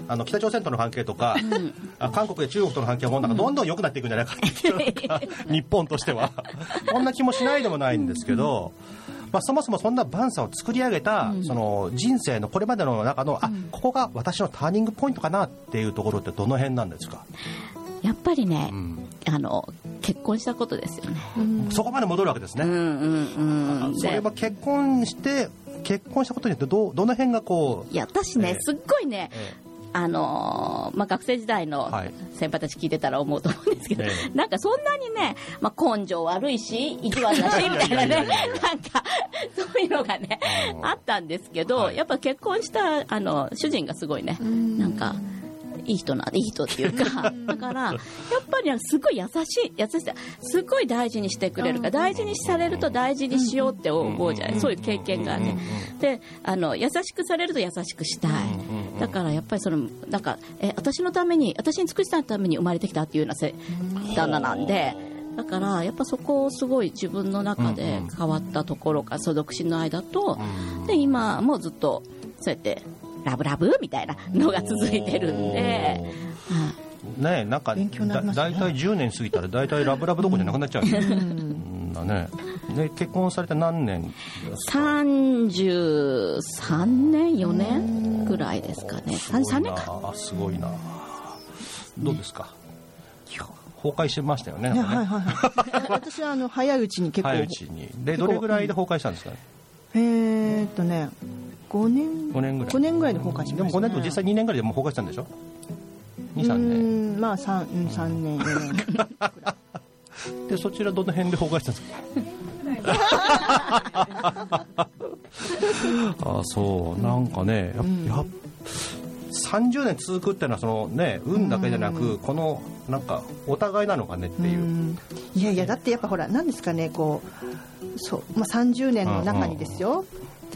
[SPEAKER 3] あの北朝鮮との関係とか、うん、あ韓国や中国との関係はもうなんかどんどん良くなっていくんじゃないかっていうか、うん、日本としてはこんな気もしないでもないんですけど、まあ、そもそもそんなバンさんを作り上げた、うん、その人生のこれまでの中の、あ、ここが私のターニングポイントかなっていうところってどの辺なんですか？
[SPEAKER 4] やっぱりね、うん、あの結婚したことですよね、
[SPEAKER 3] うん、そこまで戻るわけですね、うんうんうん、それは結婚して結婚したことによって ど, どの辺がこう、
[SPEAKER 4] いや私ね、えー、すっごいね、えーあのーまあ、学生時代の先輩たち聞いてたら思うと思うんですけど、はい、なんかそんなにね、まあ、根性悪いし意地悪だしみたいなねなんかそういうのがねあったんですけど、はい、やっぱ結婚したあの主人がすごいねなんかいい人ないい人っていうかだからやっぱりすごい優しい優しさすごい大事にしてくれるから大事にされると大事にしようって思うじゃない、そういう経験がねであの優しくされると優しくしたいだからやっぱりそのなんかえ私のために私に尽くしたために生まれてきたっていうようなせ旦那なんでだからやっぱそこをすごい自分の中で変わったところがその独身の間とで今もずっとそうやってラブラブみたいなのが続いてるんで、
[SPEAKER 3] うん、ねえなんかだいたいじゅうねん過ぎたらだいたいラブラブどころじゃなくなっちゃうよね、うんだね、で結婚されて何年
[SPEAKER 4] さんじゅうさんねんよねんぐらいですかね。さんじゅうさんねんか
[SPEAKER 3] すごいな。どうですか、崩壊してましたよね。
[SPEAKER 7] ねはいはいはい、私はあの早いうちに結構
[SPEAKER 3] 早いうちにでどれぐらいで崩壊したんですか？
[SPEAKER 7] えーっとねごねん
[SPEAKER 3] ごねんぐらい
[SPEAKER 7] ごねんぐらいで崩壊しました、ね、
[SPEAKER 3] でもごねんと実際にねんぐらいでもう崩壊したんでしょ？にさんねん
[SPEAKER 7] まあ 3, うんさんねんよねんぐら
[SPEAKER 3] いでそちらどの辺で崩壊したんですか？あそうなんかねや、うん、やさんじゅうねん続くっていうのはその、ね、運だけじゃなく、うん、このなんかお互いなのかねっていう、うん、
[SPEAKER 7] いやいやだってやっぱほら何ですかねこうそう、まあ、さんじゅうねんの中にですよ、うん、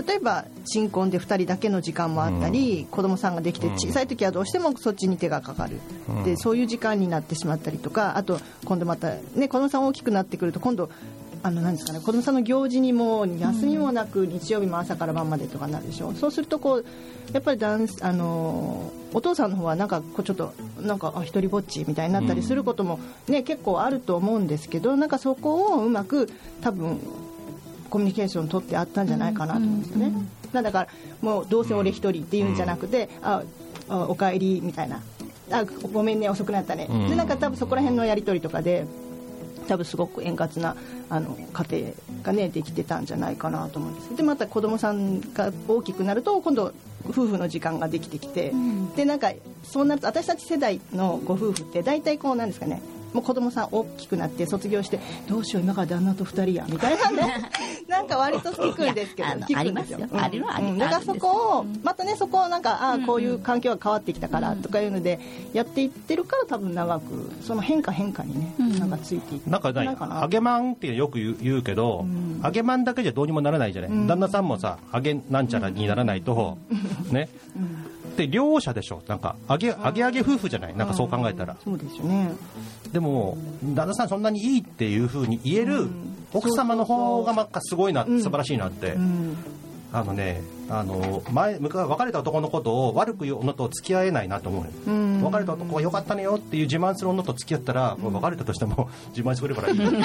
[SPEAKER 7] 例えば新婚でふたりだけの時間もあったり、うん、子供さんができて小さい時はどうしてもそっちに手がかかる、うん、でそういう時間になってしまったりとかあと今度また、ね、子供さん大きくなってくると今度あの何ですかね、子供さんの行事にも休みもなく日曜日も朝から晩までとかなるでしょ。そうするとこうやっぱりダンスあのお父さんの方はなんかこうちょっとなんかあ一人ぼっちみたいになったりすることも、ね、結構あると思うんですけどなんかそこをうまく多分コミュニケーション取ってあったんじゃないかなと思うんですよね。だからもうどうせ俺一人っていうんじゃなくて、ああおかえりみたいなあごめんね遅くなったね、でなんか多分そこら辺のやり取りとかで多分すごく円滑なあの家庭がねできてたんじゃないかなと思うんです。でまた子供さんが大きくなると今度夫婦の時間ができてきて、うん、でなんかそうなると私たち世代のご夫婦って大体こうなんですかねもう子供さん大きくなって卒業してどうしよう今から旦那とふたりやみたいなねなんか割と聞くんですけど聞くんですよ。ありますよ、うん、だからそこをまたねそこをなんかあこういう環境が変わってきたからとかいうのでやっていってるから多分長くその変化変化にね、うん、なんかついていって
[SPEAKER 3] なんかない揚げまんってよく言うけど、うん、揚げまんだけじゃどうにもならないじゃない、うん、旦那さんもさ揚げなんちゃらにならないと、うん、ね、うんで両者でしょなんか揚げ揚げ揚げ夫婦じゃないなんかそう考えたら
[SPEAKER 7] そうですよね。
[SPEAKER 3] でも旦那さんそんなにいいっていう風に言える奥様の方がまたすごいな、うん、素晴らしいなって、うん、あのねあの前別れた男のことを悪く言う女と付き合えないなと思う、うん、別れた男が良かったねよっていう自慢する女と付き合ったら、うん、もう別れたとしても自慢してくれるからいい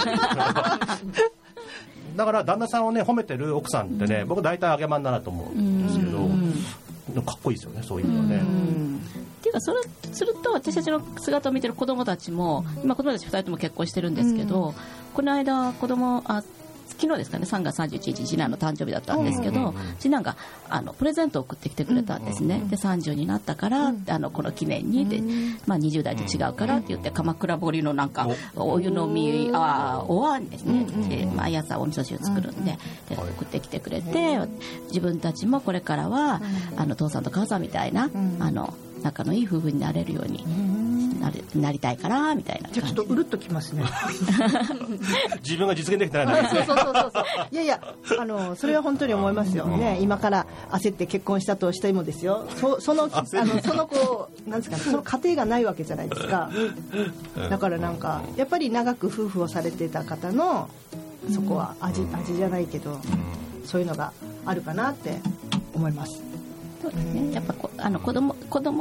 [SPEAKER 3] だから旦那さんをね褒めてる奥さんってね、うん、僕大体揚げまんだなと思うんですけど、うんかっこいいですよねそういうのはね。
[SPEAKER 4] っていうかそれすると私たちの姿を見てる子供たちも今子供たちふたりとも結婚してるんですけど、うん、この間子供あ昨日ですかねさんがつさんじゅういちにち次男の誕生日だったんですけど、うんうんうん、次男があのプレゼントを送ってきてくれたんですね、うんうんうん、でさんじゅうになったから、うん、あのこの記念にで、まあ、にじゅう代と違うからって言って鎌倉彫りのなんかお湯飲みあお椀ですね、うんうん、で毎朝お味噌汁作るんで、で送ってきてくれて自分たちもこれからはあの父さんと母さんみたいな、うん、あの仲のいい夫婦になれるようになり、なりたいからみたいな感じ。
[SPEAKER 7] じゃあちょっとうるっときますね
[SPEAKER 3] 自分が実現できたらないですね
[SPEAKER 7] そうそうそうそういやいやあのそれは本当に思いますよね。今から焦って結婚したとしてもですよ そ, そのあのその子なんですかねその家庭がないわけじゃないですか。だからなんかやっぱり長く夫婦をされてた方のそこは 味, 味じゃないけどそういうのがあるかなって思います。
[SPEAKER 4] そうですね、やっぱこあの子供子供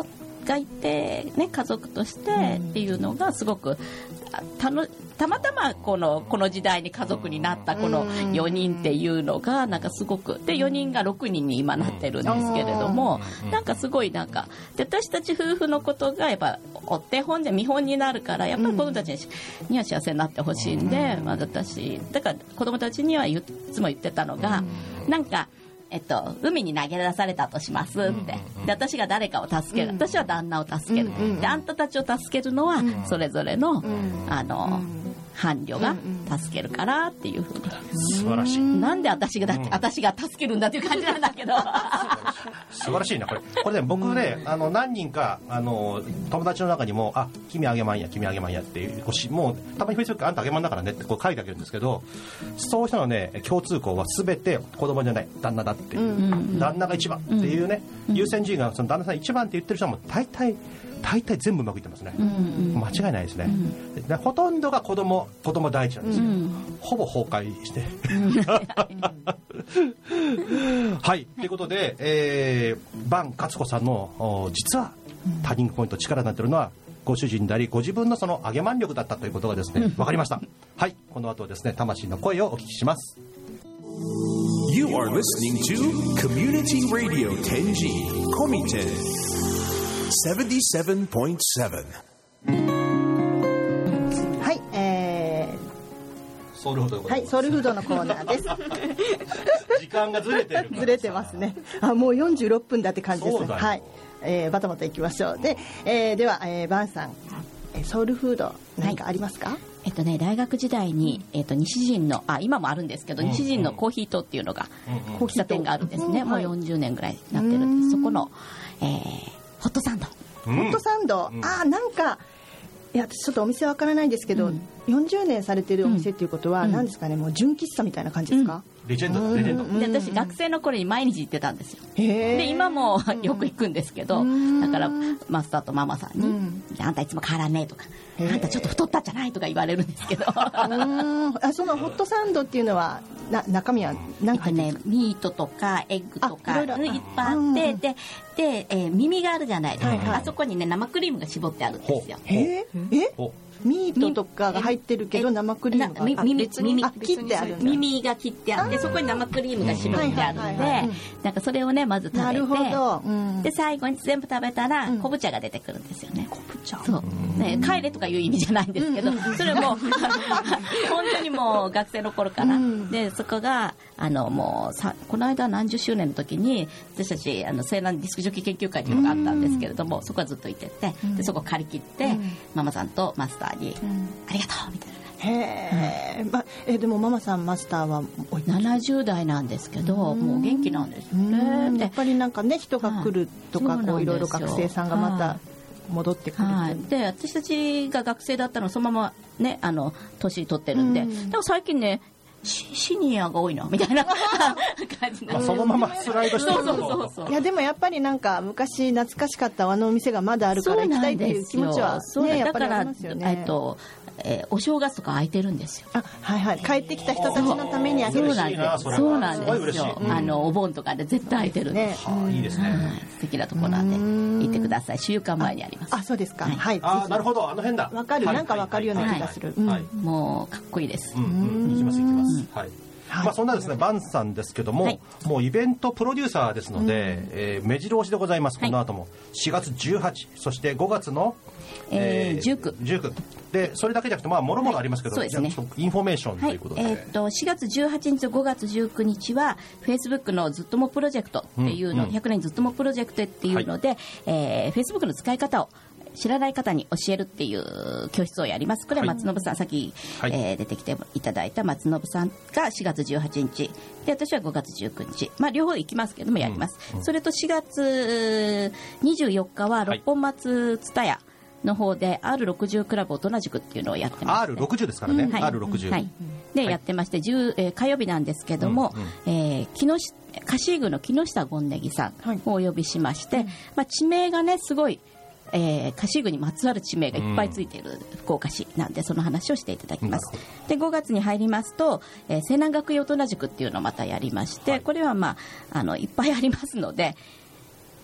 [SPEAKER 4] がいて、ね、家族としてっていうのがすごくたのたまたまこのこの時代に家族になったこのよにんっていうのがなんかすごくでよにんがろくにんに今なってるんですけれども、なんかすごいなんかで私たち夫婦のことがやっぱお手本で見本になるからやっぱり子供たちには幸せになってほしいんで、まあ、私だから子供たちにはいつも言ってたのがなんかえっと、海に投げ出されたとしますって、で私が誰かを助ける、私は旦那を助ける、であんたたちを助けるのはそれぞれの、あの伴侶が助けるからっていうふうに。
[SPEAKER 3] 素晴らしい。
[SPEAKER 4] なんで私がだって、うん、私が助けるんだっていう感じなんだけど
[SPEAKER 3] 素晴らしいなこれ。これね僕ねあの何人かあの友達の中にもあ君あげまんや君あげまんやっていうもうたまにフェイスブックあんたあげまんだからねってこう書いてあげるんですけど、そういう人のね共通項は全て子供じゃない旦那だっていう、うん、旦那が一番っていうね、うん、優先順位がその旦那さん一番って言ってる人はもう大体大体全部うまくいってますね、うんうん、間違いないですね、うん、でほとんどが子供子供第一なんですよ、うん、ほぼ崩壊して、うん、はいということで、えー、バン勝子さんの実はターニングポイント力になっているのはご主人でありご自分のその揚げまん力だったということがですね分かりました。はいこの後ですね魂の声をお聞きします。
[SPEAKER 5] You are listening to Community Radio テンジー Komitenセブンティーセブンポイントセブン。
[SPEAKER 7] はい、えー、
[SPEAKER 3] ソウルフード
[SPEAKER 7] はい、ソウルフードのコーナーです
[SPEAKER 3] 時間がずれてる
[SPEAKER 7] ずれてますね。あもうよんじゅうろっぷんだって感じですね。はい、えー、バタバタいきましょう。で、えー、では、えー、バンさんソウルフード何かありますか？はい、
[SPEAKER 4] えっとね、大学時代に、えっと、西陣のあ今もあるんですけど、うん、西陣のコーヒー島っていうのが、うん、喫茶店があるんですね、うん、もうよんじゅうねんぐらいになってるんです。そこの、えー、ホットサンド、
[SPEAKER 7] うん、ホットサンド、うん、あなんかいや私ちょっとお店わからないんですけど、うん、よんじゅうねんされてるお店っていうことは、うん、何ですかねもう純喫茶みたいな感じですか？うん
[SPEAKER 3] レジェンドレジェンド
[SPEAKER 4] で私学生の頃に毎日行ってたんですよ。で今もよく行くんですけど、だからマスターとママさんに、うん、あんたいつも変わらねえとかあんたちょっと太ったじゃないとか言われるんですけど
[SPEAKER 7] うんあそのホットサンドっていうのはな中身は何か
[SPEAKER 4] ねミートとかエッグとかいっぱいあってでで、えー、耳があるじゃないですか、はいはい、あそこにね生クリームが絞ってあるんですよ。
[SPEAKER 7] ええミートとかが入ってるけど生クリームが
[SPEAKER 4] 耳耳
[SPEAKER 7] 切ってあるんだ。
[SPEAKER 4] 耳が切ってあってそこに生クリームが絞ってあるんでなんかそれをねまず食べて、なるほど、うん、で最後に全部食べたら、うん、昆布茶が出てくるんですよね。
[SPEAKER 7] 昆布茶
[SPEAKER 4] そう、ね、帰れとかいう意味じゃないんですけど、うん、それも本当にもう学生の頃から、うん、でそこがあのもうさこの間何十周年の時に私たちあの西南ディスクジョッキー研究会というのがあったんですけれども、うん、そこはずっと行ってて、うん、でそこ借り切って、うん、ママさんとマスターに、うん、ありがとうみたいな感じ。
[SPEAKER 7] へー、うんま、えでもママさんマスターは
[SPEAKER 4] ななじゅう代なんですけど、うん、もう元気なんですよね。
[SPEAKER 7] やっぱりなんかね人が来るとか、はい、こういろいろ学生さんがまた戻ってくる、
[SPEAKER 4] はい、で私たちが学生だったのそのままねあの年取ってるんで、うん、でも最近ねシ, シニアが多いなみたいな感じで、
[SPEAKER 3] まあ、そのままスライドしてる。
[SPEAKER 4] そうそうそうそう。
[SPEAKER 7] いやでもやっぱりなんか昔懐かしかったあのお店がまだあるから行きたいっていう気持ちはねやっぱりありますよね。
[SPEAKER 4] えっとえー、お正月とか空いてるんですよ。
[SPEAKER 7] あはいはい帰ってきた人たちのために開ける。
[SPEAKER 4] そうなんです。そうなんですよ。あのお盆とかで絶対空いてるんです。
[SPEAKER 3] ね、はあ、いいですね、はい。
[SPEAKER 4] 素敵なところなんで行ってください。週間前にあります。
[SPEAKER 7] あそうですか。はい。はい、
[SPEAKER 3] あなるほどあの辺だ。
[SPEAKER 7] わかる、はい、なんかわかるような気がする。
[SPEAKER 4] はいはいうん、もうかっこいいです。
[SPEAKER 3] うんうん、行きます行きます。うん、はい。まあ、そんなですねバンさんですけども、はい、もうイベントプロデューサーですので、うんえー、目白押しでございます。この後もしがつじゅうはちそしてごがつの、
[SPEAKER 4] えー、じゅうく
[SPEAKER 3] じゅうくでそれだけじゃなくてまあもろもろありますけど、
[SPEAKER 4] はいそうですね、
[SPEAKER 3] インフォメーションということで、
[SPEAKER 4] はいえー、っとしがつじゅうはちにちとごがつじゅうくにちはフェイスブックのずっともプロジェクトっていうの、うんうん、ひゃくねんずっともプロジェクトっていうので、はいえー、フェイスブックの使い方を知らない方に教えるっていう教室をやります。これは松信さん、はい、さっき、はいえー、出てきていただいた松信さんがしがつじゅうはちにちで私はごがつじゅうくにち、まあ、両方行きますけどもやります、うんうん、それとしがつにじゅうよっかは六本松蔦屋の方で アールろくじゅう クラブ大人塾っていうのをやってます、ね、
[SPEAKER 3] アールろくじゅう ですからね、うんはい、アールろくじゅう、はい
[SPEAKER 4] でやってまして、じゅうえー、火曜日なんですけども、うんうんえー、木下カシーグの木下権ネギさんをお呼びしまして、はいまあ、地名がねすごいえー、カシーグにまつわる地名がいっぱいついている福岡市なんでその話をしていただきます。でごがつに入りますと、えー、西南学院大人塾っていうのをまたやりまして、はい、これはまああのいっぱいありますので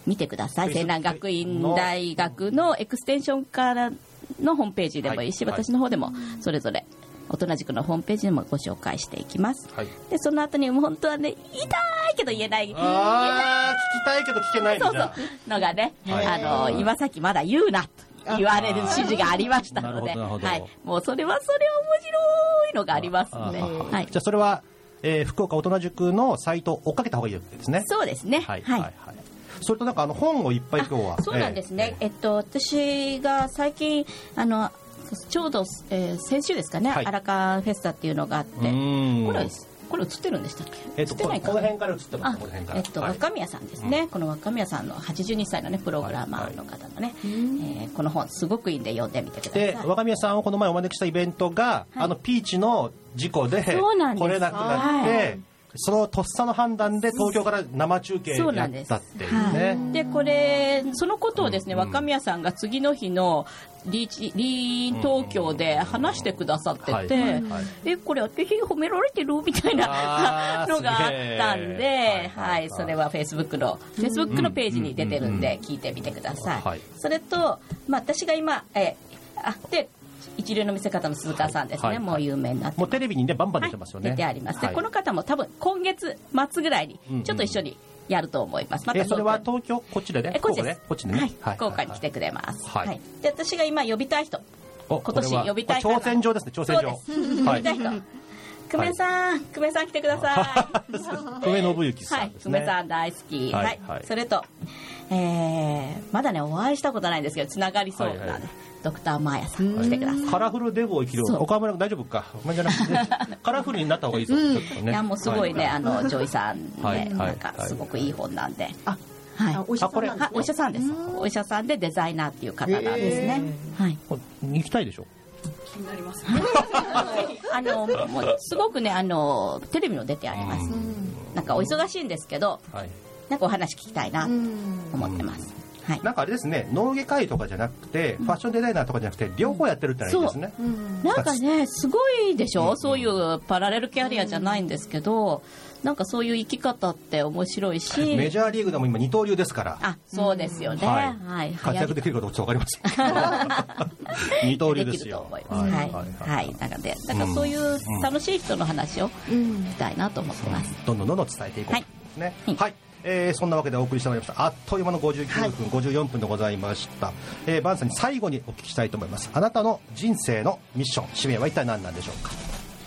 [SPEAKER 4] 見てください。西南学院大学のエクステンションからのホームページでもいいし、はい、私の方でもそれぞれ大人塾のホームページでもご紹介していきます、はい、でその後に本当はね言いたいけど言えない
[SPEAKER 3] あ聞きたいけど聞けないみたいな
[SPEAKER 4] そうそうのがね、はい、あの今さっきまだ言うなと言われる指示がありましたので、はい、もうそれはそれは面白いのがありますので、はい、
[SPEAKER 3] じゃあそれは、えー、福岡大人塾のサイトを追っかけた方がいいわけですね。
[SPEAKER 4] そうですね、はいはいはい、
[SPEAKER 3] それとなんかあの本をいっぱい今日は
[SPEAKER 4] そうなんですね、えー、えっと私が最近あのちょうど、えー、先週ですかね、はい、アラカンフェスタっていうのがあってこれはこれ映ってるんでしたっけ、
[SPEAKER 3] えっと、
[SPEAKER 4] 映ってないか
[SPEAKER 3] この辺から映ってます。この辺から、
[SPEAKER 4] えっと、はい、若宮さんですね、うん、この若宮さんのはちじゅうにさいのねプログラマーの方のね、はいはい、えー、この本すごくいいんで読んでみてください。
[SPEAKER 3] で若宮さんをこの前お招きしたイベントが、はい、あのピーチの事故で来れなくなって、はい、そのとっさの判断で東京から生中継やったっていうね。
[SPEAKER 4] でこれそのことをですね、うん、若宮さんが次の日のリーリーン東京で話してくださってて、うんはいはいはい、えこれ私褒められてるみたいなのがあったんで、はいはい、それはフェイスブックのフェイスブックのページに出てるんで聞いてみてください、うんうん、それと、まあ、私が今えあで一流の見せ方の鈴川さんですね、はいはい、もう有名になって
[SPEAKER 3] もうテレビにねバンバン出てますよね、
[SPEAKER 4] はい、出てあります、はい、でこの方も多分今月末ぐらいにちょっと一緒にやると思います、
[SPEAKER 3] うんうん、またそれは東京こっちでね
[SPEAKER 4] えこっちです
[SPEAKER 3] こっちでね、
[SPEAKER 4] はいはい、福岡に来てくれます、はいはい、で私が今呼びたい人今年呼びたい
[SPEAKER 3] 挑戦状ですね挑戦状
[SPEAKER 4] 呼びたい人久米さん、久米さん来てください。
[SPEAKER 3] 久米信之さんですね。
[SPEAKER 4] はい、久米さん大好き。はい、はいはい、それと、えー、まだねお会いしたことないんですけどつながりそうな、はいはい、ドクターマーヤさん来てください。
[SPEAKER 3] カラフルデブを生きる岡村君大丈夫か？お前じゃなくて、ね、カラフルになった方がいいぞ。うん、ちょっとね。
[SPEAKER 4] いやもうすごいね、はい、あのジョイさんね、はい、なんかすごくいい本なんで。あはい、お医者さんなんです、ね、お医者さんです。お医者さんでデザイナーっていう方なんですね。はい。
[SPEAKER 3] 行きたいでしょ。
[SPEAKER 7] 気になります。
[SPEAKER 4] あのもうすごくねあのテレビも出てあります。なんかお忙しいんですけど、はい、なんかお話聞きたいなと思ってます。はい、
[SPEAKER 3] なんかあれですね脳外科医とかじゃなくて、うん、ファッションデザイナーとかじゃなくて両方やってるってのはいいですね。
[SPEAKER 4] うん、なんかねすごいでしょ、うん、そういうパラレルキャリアじゃないんですけど。なんかそういう生き方って面白いし
[SPEAKER 3] メジャーリーグでも今二刀流ですから
[SPEAKER 4] あそうですよね、うんはいはい、
[SPEAKER 3] 活躍できるかどうか分かりません二刀流ですよ
[SPEAKER 4] できると思います。はいはいはい、はい、なんかでなんかそういう楽しい人の話を聞きたいなと思ってます、
[SPEAKER 3] うん、どんどんどんどん伝えていこうとですねはい、はいえー、そんなわけでお送りしてまいりましたあっという間のごじゅうきゅうふん、はい、ごじゅうよんぷんでございました、えー、バンさんに最後にお聞きしたいと思います。あなたの人生のミッション使命は一体何なんでしょうか？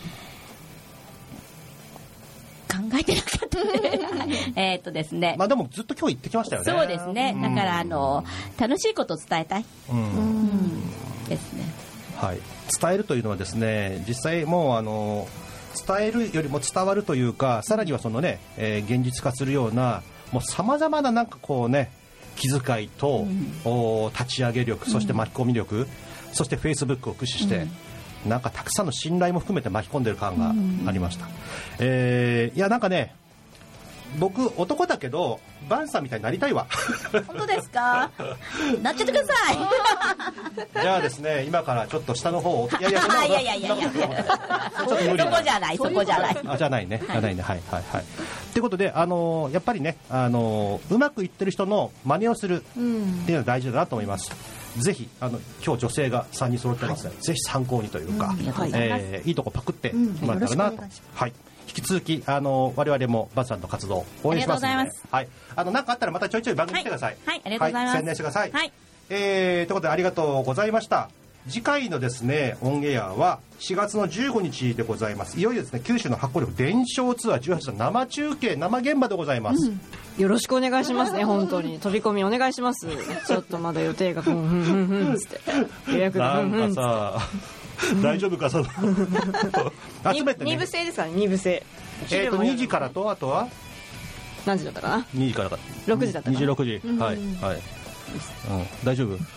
[SPEAKER 4] 考えてなかったねえっとですね
[SPEAKER 3] まあでもずっと今日言ってきましたよね。
[SPEAKER 4] そうですねだからあの楽しいことを伝えたい、うん、うんですね。
[SPEAKER 3] はい伝えるというのはですね実際もうあの伝えるよりも伝わるというかさらにはそのね、えー、現実化するようなもうさまざまななんかこうね気遣いと、うん、お立ち上げ力そして巻き込み力、うん、そしてフェイスブックを駆使して、うんなんかたくさんの信頼も含めて巻き込んでる感がありました、うんえー、いやなんかね僕男だけどバンさんみたいになりたいわ
[SPEAKER 4] 本当ですかなっちゃってくださ
[SPEAKER 3] いじゃあですね今からちょっと下の方を
[SPEAKER 4] いやいやいやいやいやいやそこじゃないそこじゃない
[SPEAKER 3] あじゃないね、はい、じゃないねはいはいはいということであのー、やっぱりねあのー、うまくいってる人の真似をするっていうのが大事だなと思います、うんぜひあの今日女性がさんにん揃ってますので、はい、ぜひ参考にというか、うんえー、いいとこパクってもらったらなと、うんはい、引き続きあの我々もバンさんの活動応援しますのでありがとうございます、はい、あの何かあったらまたちょいちょい番組来てください、
[SPEAKER 4] はいはい、ありがとうございます、
[SPEAKER 3] はい、宣伝してください、
[SPEAKER 4] はい
[SPEAKER 3] えー、ということでありがとうございました。次回のですねオンエアはしがつのじゅうごにちでございます。いよいよですね九州の発酵力伝承ツアーじゅうはちの生中継生現場でございます、うん、
[SPEAKER 6] よろしくお願いしますね本当に飛び込みお願いしますちょっとまだ予定がふんふんふんふんつって予約がふんふんつって
[SPEAKER 3] なんかさ大丈夫かその集めてね
[SPEAKER 6] に部制ですからねに部制
[SPEAKER 3] えーとにじからとあとは
[SPEAKER 6] 何時だったかな
[SPEAKER 3] にじからか
[SPEAKER 6] ろくじだったかな
[SPEAKER 3] にじろくじ、うん、はいはい、うん、大丈夫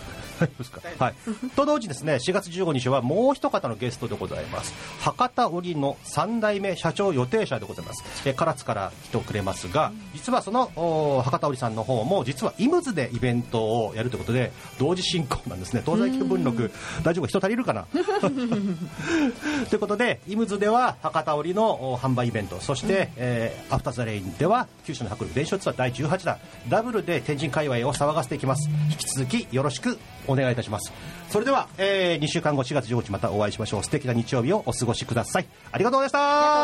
[SPEAKER 3] ですか。はい。と同時ですね、しがつじゅうごにちはもう一方のゲストでございます。博多織のさん代目社長予定者でございます。え唐津から来てくれますが、実はその博多織さんの方も実はイムズでイベントをやるということで同時進行なんですね。東西見聞録大丈夫、人足りるかなということで、イムズでは博多織の販売イベント、そして、えー、アフターザレインでは九州の迫力伝承ツアーだいじゅうはちだんダブルで天神界隈を騒がせていきます。引き続きよろしくお願いいたします。それでは、えー、にしゅうかんごしがつじゅうごにちまたお会いしましょう。素敵な日曜日をお過ごしください。ありがとうございました。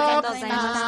[SPEAKER 4] ありがとうございました。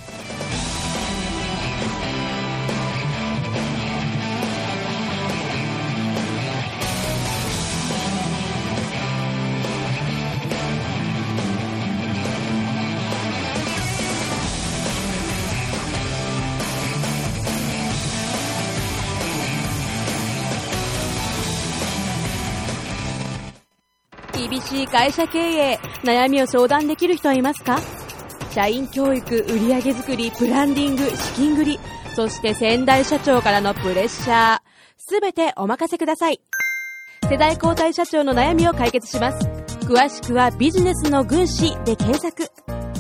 [SPEAKER 9] 厳しい会社経営、悩みを相談できる人はいますか？社員教育、売上作り、ブランディング、資金繰り、そして先代社長からのプレッシャー、すべてお任せください。世代交代社長の悩みを解決します。詳しくはビジネスの軍師で検索。